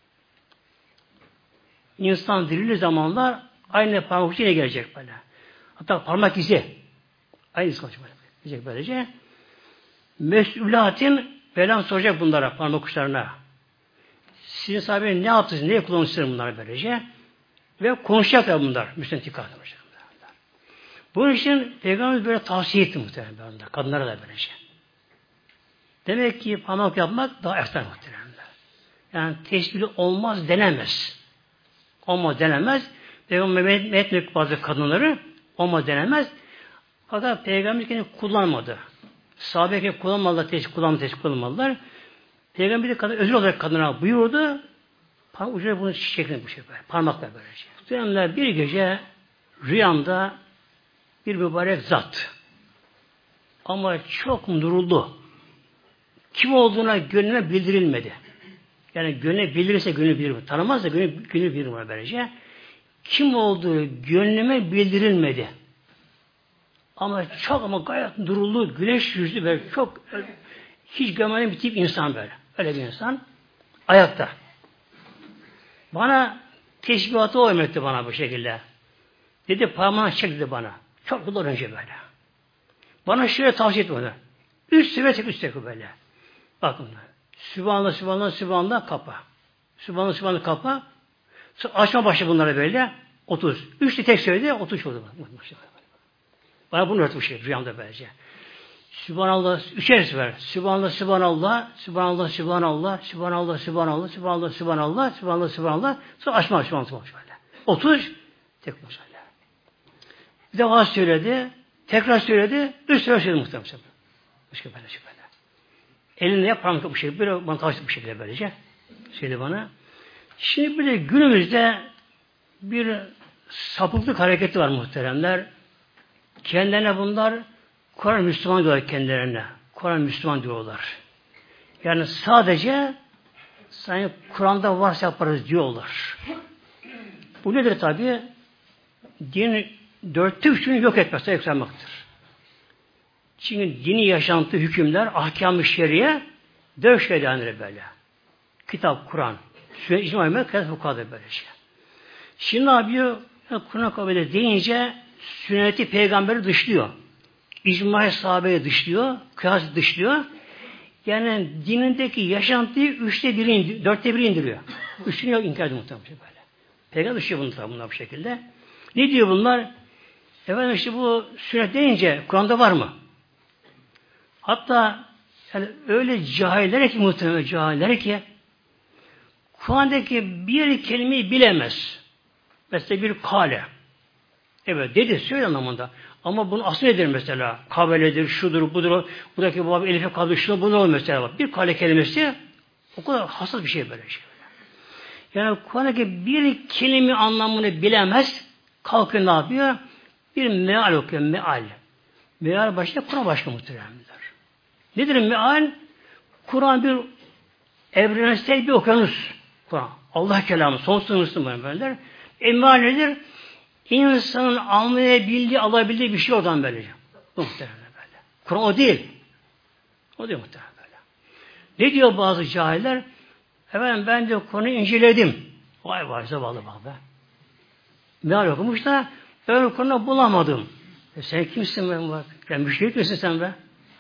İnsan dirildiği zamanlar aynı parmak ucu yine gelecek böyle. Hatta parmak izi. Aynı izi kalacak böyle. Gelecek böylece. Mesulatin Mevlam soracak bunlara, parmak uçlarına. Sizin sahibi ne yaptınız, neye kullanmışsınız bunlar böylece? Ve konuşacaklar bunlar. Müstentikat olacak. Bunun için Peygamberimiz böyle tavsiye etti muhtemelen. Kadınlara da böylece. Demek ki parmak yapmak daha eftar muhtemelen. Yani tesbihli olmaz denemez. Olmaz denemez. Peygamber metnek bazı kadınları olmaz denemez. Fakat Peygamber kendini kullanmadı. Sahabe kullanmadılar, tesbih kullanmadılar, tesbih kullanmadılar. Peygamber de kadın, özel olarak kadına buyurdu. Parmak ucuna bunu şeklinde bu şey böyle. Parmakla böylece. Dönemler bir gece rüyamda bir mübarek zat. Ama çok nurlu. Kim olduğuna gönlüme bildirilmedi. Yani gönlüme bildirirse gönlü bilir. Tanımazsa gönlü, gönlü bilir buna böylece. Kim olduğu gönlüme bildirilmedi. Ama çok ama gayet nurlu, güneş yüzlü böyle çok hiç görmediğim bir tip insan böyle. Öyle bir insan. Ayakta. Bana teşbihatı o emretti bana bu şekilde. Dedi parmağını çek dedi bana. Çok yıllar önce böyle. Bana şöyle tavsiye etti bana. Üç sefer çek, üç sefer böyle. Bakın. Sübhanallah, Sübhanallah, Sübhanallah kapa. Sübhanallah, Sübhanallah kapa. Açma başla bunlara böyle. otuz. Üçlü tek söyledi, otuz oldu. Bana bunu öğretti bu şey, rüyamda böylece. Sübhanallah, üçer sefer. Sübhanallah, Sübhanallah, Sübhanallah, Sübhanallah, Sübhanallah, Sübhanallah, Sübhanallah, Sübhanallah, Sübhanallah, Sübhanallah. Sonra açma, Sübhanallah, Sübhanallah böyle. otuz, tek başına. Bir de vaaz söyledi, tekrar söyledi, üç sefer söyledi muhtemelen. Başka böyle şey böyle. Elinde yap parmak bu şekilde. Böyle bana tavsiye bu şekilde böylece. Söyledi bana. Şimdi bir de günümüzde bir sapıklık hareketi var muhteremler. Kendilerine bunlar Kur'an Müslüman diyorlar kendilerine. Kur'an Müslüman diyorlar. Yani sadece sanki Kur'an'da varsa yaparız diyorlar. Bu nedir tabi? Dinin dörtte üçünü yok etmesi yükselmektir. Çünkü dini yaşantı, hükümler, ahkam-ı şeriye dört şeydendir böyle. Kitap, Kur'an, sünnet, icma, ümmet, kıyas bu kadar böyle şey. Şimdi ne yapıyor? Kur'an kabul deyince sünneti peygamberi dışlıyor. İcma-i sahabeyi dışlıyor, kıyas dışlıyor. Yani dinindeki yaşantıyı üçte biri, indir, dörtte biri indiriyor. Üçünü yok inkar ediyor muhtemelen böyle. Peygamber dışlıyor bunlar, bunlar bu şekilde. Ne diyor bunlar? Efendim işte bu sünnet deyince Kur'an'da var mı? Hatta yani öyle cahiller ki muhtemelen cahiller ki Kur'an'daki bir kelimeyi bilemez. Mesela bir kale. Evet dedi söyle anlamında. Ama bunun aslı nedir mesela? Kabeledir, şudur, budur. Buradaki bu elife kabul, şudur, budur mesela. Bir kale kelimesi o kadar hassas bir şey böyle şey. Yani Kur'an'daki bir kelime anlamını bilemez. Kalkıyor ne yapıyor? Bir meal okuyor, meal. Meal başka, Kur'an başka muhteremdir. Nedir meal? Kur'an bir evrensel bir okyanus. Kur'an. Allah kelamı, sonsuz sınırsız böyleler. E meal nedir? İnsanın anlayabildiği, alabildiği bir şey oradan böylece. Muhterem böyle. Kur'an o değil. O değil muhterem böyle. Ne diyor bazı cahiller? Efendim ben de konuyu inceledim. Vay vay zavallı bak be. Meal okumuş da ben o konuda bulamadım. E sen kimsin ben bak? Ya müşrik misin sen be?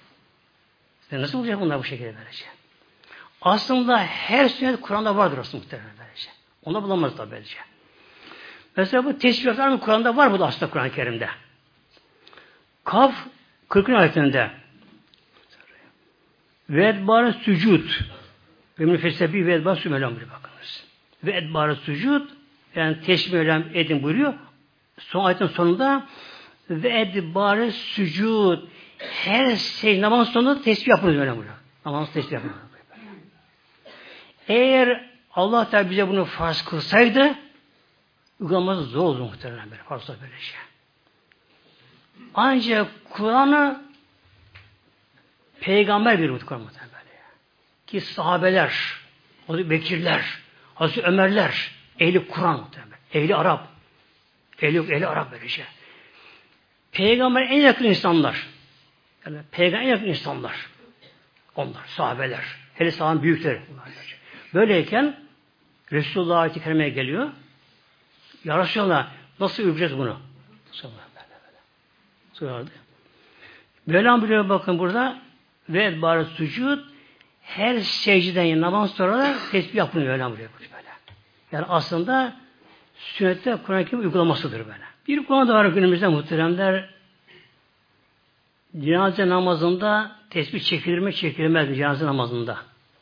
Sen nasıl bulacak bunlar bu şekilde böylece? Aslında her sünnet Kur'an'da vardır aslında muhtemelen böylece. Onu bulamaz da böylece. Mesela bu tesbihler Kur'an'da var bu da aslında Kur'an-ı Kerim'de. Kaf kırkıncı ayetinde ve edbâre sücud ve müfessebi ve edbâre sümelâm diye bakınız. Ve edbâre sücud yani tesbih edin buyuruyor. Son ayetin sonunda ve edbâre sücud her şey namaz sonunda tesbih yapılır böyle buyuruyor. Namaz tesbih yapılır. Eğer Allah Teala bize bunu farz kılsaydı uygulaması zor olur muhtemelen böyle. Farz böyle şey. Ancak Kur'an'ı peygamber bir Kur'an muhtemelen böyle. Ki sahabeler, Hazreti Bekirler, Hazreti Ömerler, ehli Kur'an muhtemelen. Ehli Arap. Ehli, ehli Arap böyle şey. Peygamber en yakın insanlar. Yani peygamber en yakın insanlar. Onlar, sahabeler. Hele sahabenin büyükleri. Böyleyken Resulullah ayet-i kerimeye geliyor. Ya Resulallah nasıl uygulayacağız bunu? Sorardı. Mevlam biliyor bakın burada ve edbâre sucud her secdeden namaz sonra da tesbih yapılıyor Mevlam biliyor böyle. Yani aslında sünnette Kur'an-ı Kerim uygulamasıdır böyle. Bir konu da var günümüzde muhteremler cenaze namazında tesbih çekilir mi çekilmez mi cenaze namazında?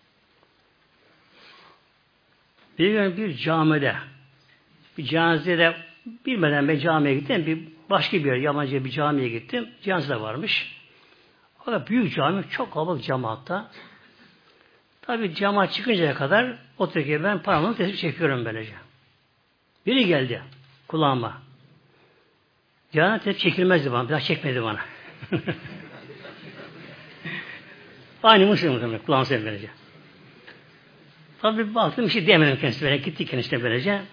Bir gün bir camide bir cenazede bilmeden ben camiye gittim. Bir başka bir yer, yabancı bir camiye gittim. Cenaze varmış. O da büyük cami, çok kalabalık cemaatta. Tabi cemaat çıkıncaya kadar otururken ben parmağımı tesbih çekiyorum böylece. Biri geldi kulağıma. Cenaze tesbih çekilmezdi bana, bir daha çekmedi bana. Aynı mısır kulağımı sevdim böylece. Tabi baktım bir şey diyemedim kendisi böyle. Gitti kendisine böylece.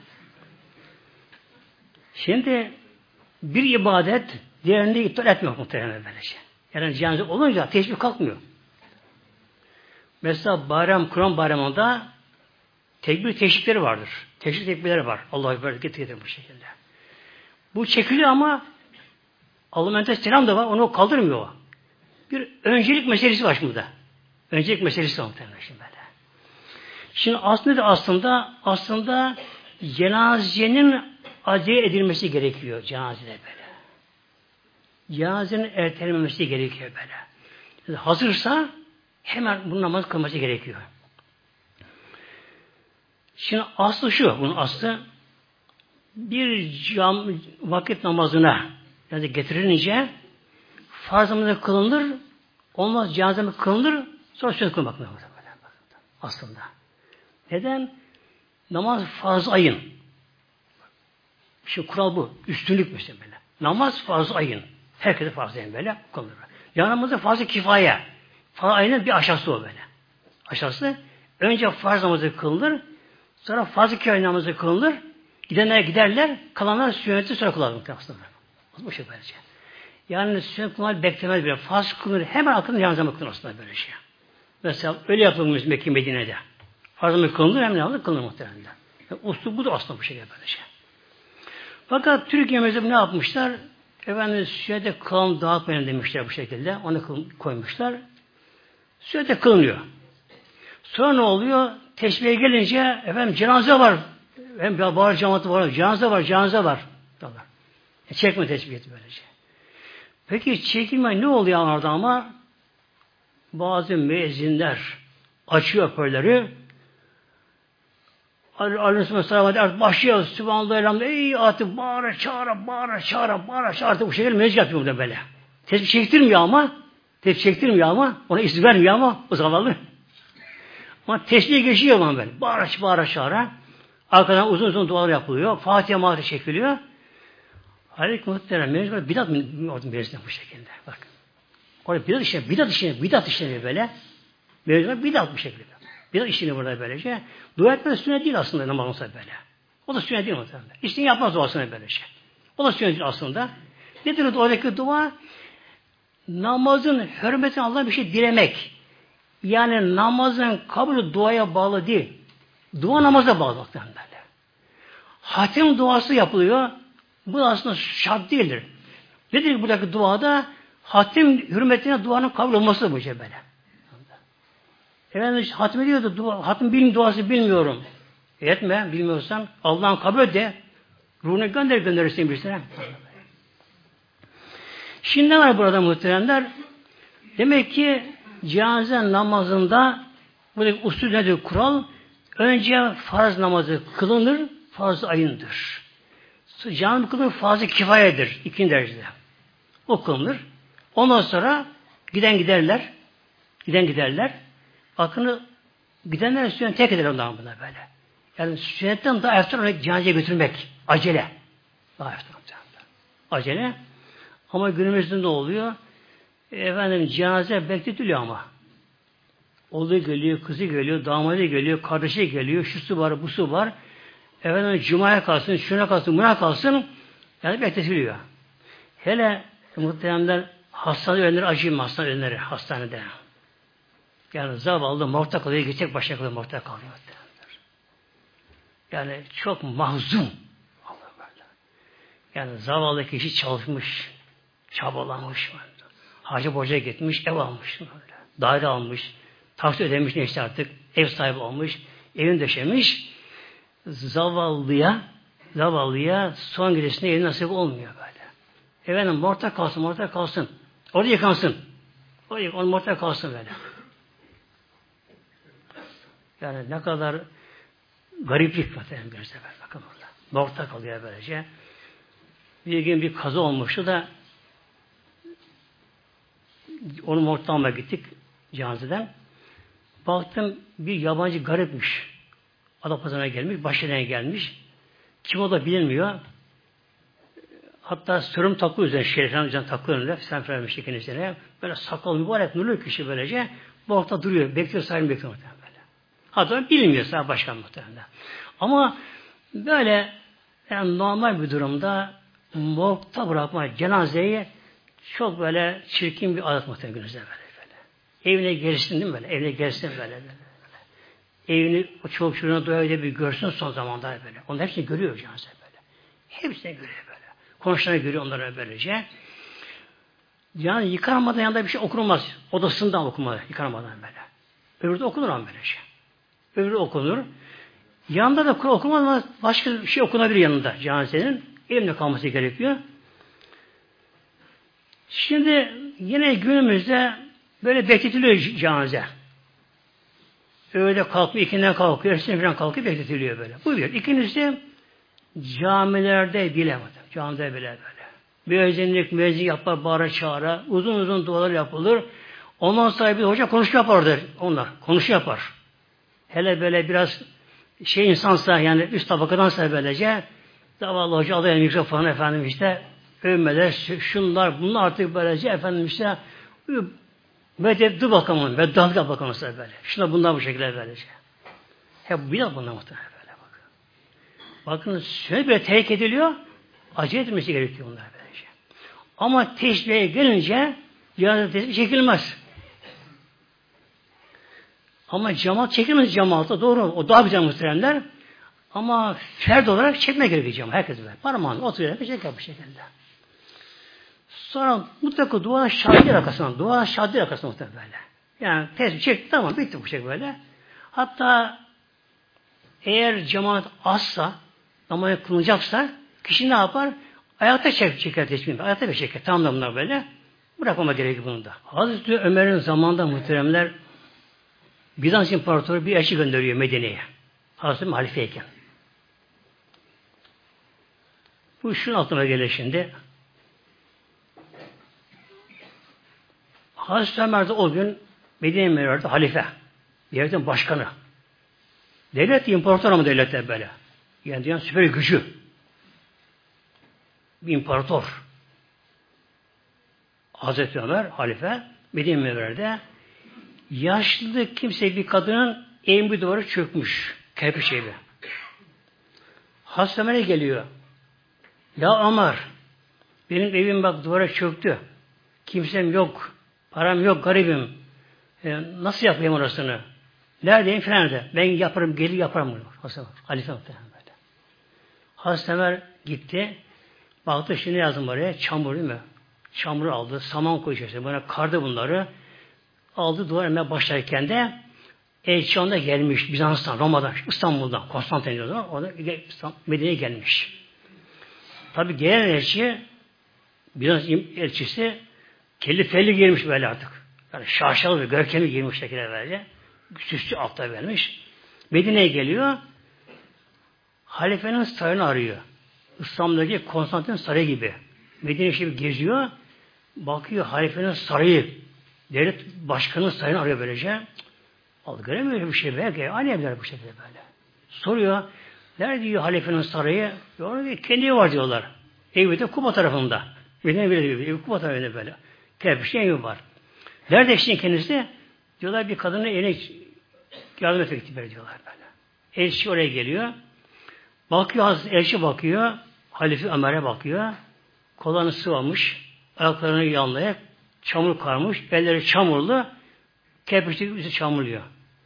Şimdi bir ibadet diğerini iptal etmiyor muhtemelen böylece. Yani cenaze olunca tesbih kalkmıyor. Mesela bayram, Kur'an bayramında tekbir teşvikleri vardır. Teşvik tekbirleri var. Allah'a ekber getirir bu şekilde. Bu çekiliyor ama Allah-u selam da var. Onu kaldırmıyor o. Bir öncelik meselesi var burada. Öncelik meselesi var muhtemelen şimdi böyle. Şimdi aslında aslında aslında cenazenin acele edilmesi gerekiyor cenazede böyle. Cenazenin ertelenmemesi gerekiyor böyle. Yani hazırsa hemen bunun namaz kılması gerekiyor. Şimdi aslı şu, bunun aslı bir cam, vakit namazına yani getirilince farz namazı kılınır, olmaz cenaze kılınır, Sonra sünnet kılmak böyle. Aslında. Neden? Namaz farz ayın. Şu kural bu. Üstünlük mesela böyle. Namaz farz ayın. Herkese farz ayın böyle. Kılınır. Ya namazı farz-ı kifaye. Farz ayının bir aşağısı o böyle. Aşağısı. Önce farz namazı kılınır. Sonra farz-ı kifaye namazı kılınır. Gidenler giderler. Kalanlar sünneti sonra kılarlar. Aslında. Bu şey böylece. Yani sünnet kılınır beklemez bile. Farz kılınır. Hemen akıllı yalnız namaz kılınır aslında böyle şey. Mesela öyle yapılmış Mekke Medine'de. Farz namazı kılınır hem namazı kılınır muhtemelen. Yani usul budur aslında bu şekilde böyle şey. Fakat Türkiye mezhebi ne yapmışlar? Efendim sünnete kılan dağıtmayın demişler bu şekilde. Onu koymuşlar. Sünnete kılınıyor. Sonra ne oluyor? Teşbihe gelince efendim cenaze var. Hem bağır cemaati var. Cenaze var, cenaze var. E, çekme teşbiheti böylece. Peki çekilme ne oluyor orada ama? Bazı müezzinler açıyor hoparlörü. Aleyhisselam salavat artık başlıyor. Sübhanallah elhamdülillah. Ey artık bağıra çağıra bağıra çağıra bağıra çağıra artık bu şekilde meclis yapıyor burada böyle. Tesbih çektirmiyor ama tesbih çektirmiyor ama ona izin vermiyor ama o zavallı. Ama tesbih geçiyor ama böyle. Bağıra bağıra çağıra. Arkadan uzun uzun dualar yapılıyor. Fatiha mağara çekiliyor. Halbuki muhtemelen meclis var. Bidat meclisinde bu şekilde. Bak. Orada bidat işleniyor. Bidat işleniyor. Bidat işleniyor böyle. Meclis var. Bidat bu şekilde. Bidat işleniyor burada böylece. Dua etme de sünnet değil aslında namaz olsa böyle. O da sünnet değil muhtemelen. İşini yapmaz duasını böylece. O da sünnet değil aslında. Nedir o oradaki dua? Namazın hürmetine Allah'a bir şey dilemek. Yani namazın kabulü duaya bağlı değil. Dua namaza bağlı muhtemelen böyle. Hatim duası yapılıyor. Bu aslında şart değildir. Nedir buradaki duada? Hatim hürmetine duanın kabul olması bu şey böyle. Efendim hatim ediyordu. Dua, hatim bilim duası bilmiyorum. Etme. Bilmiyorsan Allah'ın kabul et de ruhunu gönder gönderirsin birisine. Şimdi ne var burada muhteremler? Demek ki cenaze namazında buradaki usul nedir? Kural önce farz namazı kılınır. Farz ayındır. Cenaze kılınır farz-ı kifayedir. İkinci derecede. O kılınır. Ondan sonra giden giderler. Giden giderler. Bakını gidenler sünnet tek eder ondan buna böyle. Yani sünnetten daha eftar olarak cenazeye götürmek. Acele. Daha eftar olarak. Acele. Ama günümüzde ne oluyor? Efendim cenaze bekletiliyor ama. Oğlu geliyor, kızı geliyor, damadı geliyor, kardeşi geliyor, şusu var, busu var. Efendim cumaya kalsın, şuna kalsın, buna kalsın. Yani bekletiliyor. Hele muhteremler hastane ölenleri acıyım mı? Hastane ölenleri hastanede. Yani zavallı morta kalıyor, geçecek başına kalıyor, morta kalıyor. Yani çok mahzun. Yani zavallı kişi çalışmış, çabalamış. Hacı borca gitmiş, ev almış. Daire almış, taksit ödemiş neyse artık, ev sahibi olmuş, evini döşemiş. Zavallıya, zavallıya son gecesinde evi nasip olmuyor böyle. Efendim morta kalsın, morta kalsın. Orada yıkansın. Orada morta kalsın böyle. Yani ne kadar gariplik muhtemelen bir sefer. Bakın orada. Morta kalıyor böylece. Bir gün bir kaza olmuştu da onu morta almaya gittik cenazeden. Baktım bir yabancı garipmiş. Adapazarı'na gelmiş, başına gelmiş. Kim o da bilinmiyor. Hatta sürüm takı üzerine, şeriften üzerine takı önünde, sen vermiş kendisine. Böyle sakal mübarek nurlu kişi böylece bu ortada duruyor. Bekliyor, sahibini bekliyor muhtemelen böyle. Hatta bilmiyor sahip başkan muhtemelen. Ama böyle yani normal bir durumda morgda bırakma cenazeyi çok böyle çirkin bir adet muhtemelen günümüzde böyle, böyle. Evine gelsin değil mi böyle? Evine gelsin böyle, böyle, böyle. Evini o çoluk çocuğuna doyayla bir görsün son zamanlarda böyle. Onun hepsini görüyor cenaze böyle. Hepsini görüyor böyle. Komşularına görüyor onlara böylece. Yani yıkanmadan yanında bir şey okunmaz. Odasından okunmalı yıkanmadan böyle. Öbürü de okunur ama böylece. Öbürü okunur. Yanında da Kur'an okunmaz ama başka bir şey okunabilir yanında cenazenin. Elimde kalması gerekiyor. Şimdi yine günümüzde böyle bekletiliyor cenaze. Öyle kalkıyor, ikinden kalkıyor, ertesinden falan kalkıyor, bekletiliyor böyle. Bu bir. İkincisi camilerde bile, camide bile böyle. Bir özenlik, müezzin yapar, bağıra çağıra, uzun uzun dualar yapılır. Ondan sonra bir hoca konuşma yapardır onlar. Konuşma yapar. Hele böyle biraz şey insansa yani üst tabakadansa böylece zavallı hoca alıyor mikrofonu efendim işte övmeler, şunlar, bunlar artık böylece efendim işte medet bakamın ve dalga bakamın böyle. Şuna bunlar bu şekilde böylece. Hep bir de bunlar muhtemelen böyle bakın. Bakın şöyle böyle terk ediliyor, acele etmesi gerekiyor bunlar böylece. Ama teşbihe gelince cenaze tesbih çekilmez. Ama cemaat çekilmez cemaatta doğru. O daha güzel muhteremler. Ama ferd olarak çekme gerekiyor cemaat. Herkes böyle. Parmağını oturuyor. Bir çeker bu şekilde. Sonra mutlaka dua şahidi arkasından. Dua şahidi arkasından mutlaka böyle. Yani tesbih çekti tamam bitti bu şekilde böyle. Hatta eğer cemaat azsa namazı kılınacaksa kişi ne yapar? Ayakta çek, çeker tesbihini. Ayakta bir çeker. Tam da bunlar böyle. Bırakmama gerekiyor bunun da. Hazreti Ömer'in zamanında muhteremler Bizans İmparatoru bir elçi gönderiyor Medine'ye. Hazreti halifeyken. Bu şunun altına gelir şimdi. Hazreti Ömer de o gün Medine Münevvere'de halife. Devletin başkanı. Devlet imparator ama devletler böyle. Yani dünyanın süper gücü. Bir imparator. Hazreti Ömer halife Medine Münevvere'de yaşlı kimse bir kadının evin bir duvarı çökmüş. Kerpiç evi. Hazreti Ömer'e geliyor. Ya Ömer benim evim bak duvara çöktü. Kimsem yok. Param yok. Garibim. E, nasıl yapayım orasını? Neredeyim falan de. Ben yaparım. Gelir yaparım. Hazreti Ömer. Halife böyle. Hazreti Ömer gitti. Baktı şimdi yazdım oraya. Çamur değil mi? Çamuru aldı. Saman koyuyor işte. Bana kardı bunları. Aldı duvar emre başlarken de elçi anda gelmiş Bizans'tan, Roma'dan, İstanbul'dan, Konstantiniyye'den orada Medine'ye gelmiş. Tabi gelen elçi Bizans elçisi kelli felli girmiş böyle artık. Yani şaşalı ve görkemli girmiş şekilde böyle. Süslü altta vermiş. Medine'ye geliyor. Halifenin sarayını arıyor. İstanbul'daki Konstantin sarayı gibi. Medine gibi geziyor. Bakıyor halifenin sarayı. Devlet başkanının sarayını arıyor böylece. Al göremiyor bir şey belki. Aynı evler bu şekilde böyle. Soruyor. Nerede diyor halifenin sarayı? Diyor, kendi evi var diyorlar. Evi de Kuba tarafında. Medine bir evi. Kuba tarafında böyle. Kerpiçli evi var. Nerede şimdi kendisi? Diyorlar bir kadının evine yardım etmek gitti diyorlar böyle. Elçi oraya geliyor. Bakıyor, elçi bakıyor. Halife Ömer'e bakıyor. Kollarını sıvamış. Ayaklarını yanlayıp çamur karmış. Elleri çamurlu. Kerpiçli üstü çamurluyor.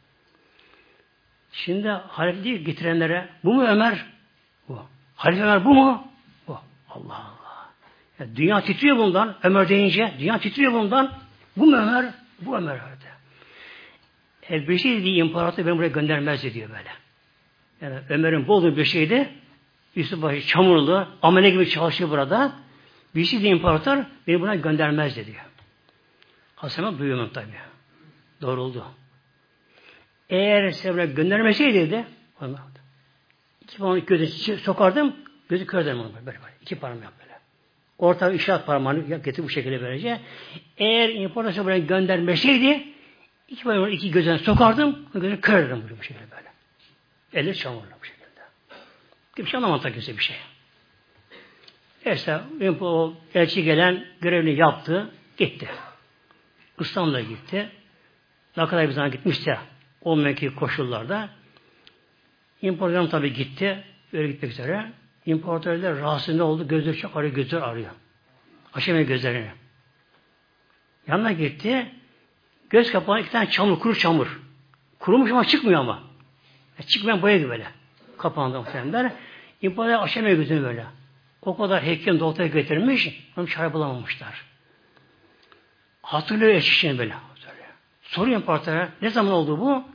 Şimdi halife diyor getirenlere bu mu Ömer? Bu. Halife Ömer bu mu? Bu. Allah Allah. Ya, dünya titriyor bundan. Ömer deyince dünya titriyor bundan. Bu mu Ömer? Bu Ömer öyle. El bir şey dediği imparator beni buraya göndermez diyor böyle. Yani Ömer'in bol bir şeydi. Üstü başı çamurlu. Amele gibi çalışıyor burada. Bir şey dediği imparator beni buna göndermez diyor. Hasan duyuyorum tabii. Doğruldu. Eğer size göndermeseydi de iki parmağını iki gözü sokardım, gözü kör ederim onu böyle, böyle. İki parmağım yap böyle. Orta işaret parmağını getir bu şekilde böylece. Eğer imparator buraya göndermeseydi iki parmağını iki gözüne sokardım, gözü kör ederim bu şekilde böyle. Eller çamurlu bu şekilde. Kimse anlamadı kimse bir şey. İşte o elçi gelen görevini yaptı, gitti. İstanbul'a gitti. Ne kadar bir zaman gitmişse o mevki koşullarda İmparatorluğum tabi gitti. Öyle gitmek üzere. İmparatorlar rahatsız ne oldu? Gözleri çok arıyor. Gözler arıyor. Açamıyor gözlerini. Yanına gitti. Göz kapağına iki tane çamur. Kuru çamur. Kurumuş ama çıkmıyor ama. E, çıkmayan boya gibi böyle. Kapağında muhtemelenler. İmparatorlar açamıyor gözünü böyle. O kadar hekim doktora getirmiş. Onu çare bulamamışlar. Hatırlıyor eşişini böyle. Soruyor imparatora. Ne zaman oldu bu?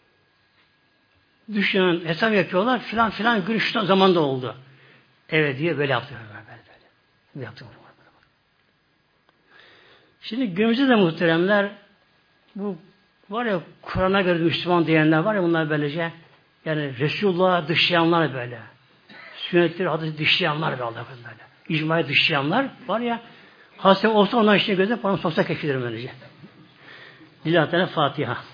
Düşünün, hesap yapıyorlar. Filan filan gün şu zamanda oldu. Evet diye böyle yaptı. Böyle, böyle. Böyle yaptı. Şimdi günümüzde de muhteremler bu var ya Kur'an'a göre Müslüman diyenler var ya bunlar böylece yani Resulullah'ı dışlayanlar böyle. Sünnetleri hadisi dışlayanlar böyle. böyle. İcmayı dışlayanlar var ya hasta olsa onların işine göre param soksa keşfidir böylece. Lillahi Teala Fatiha.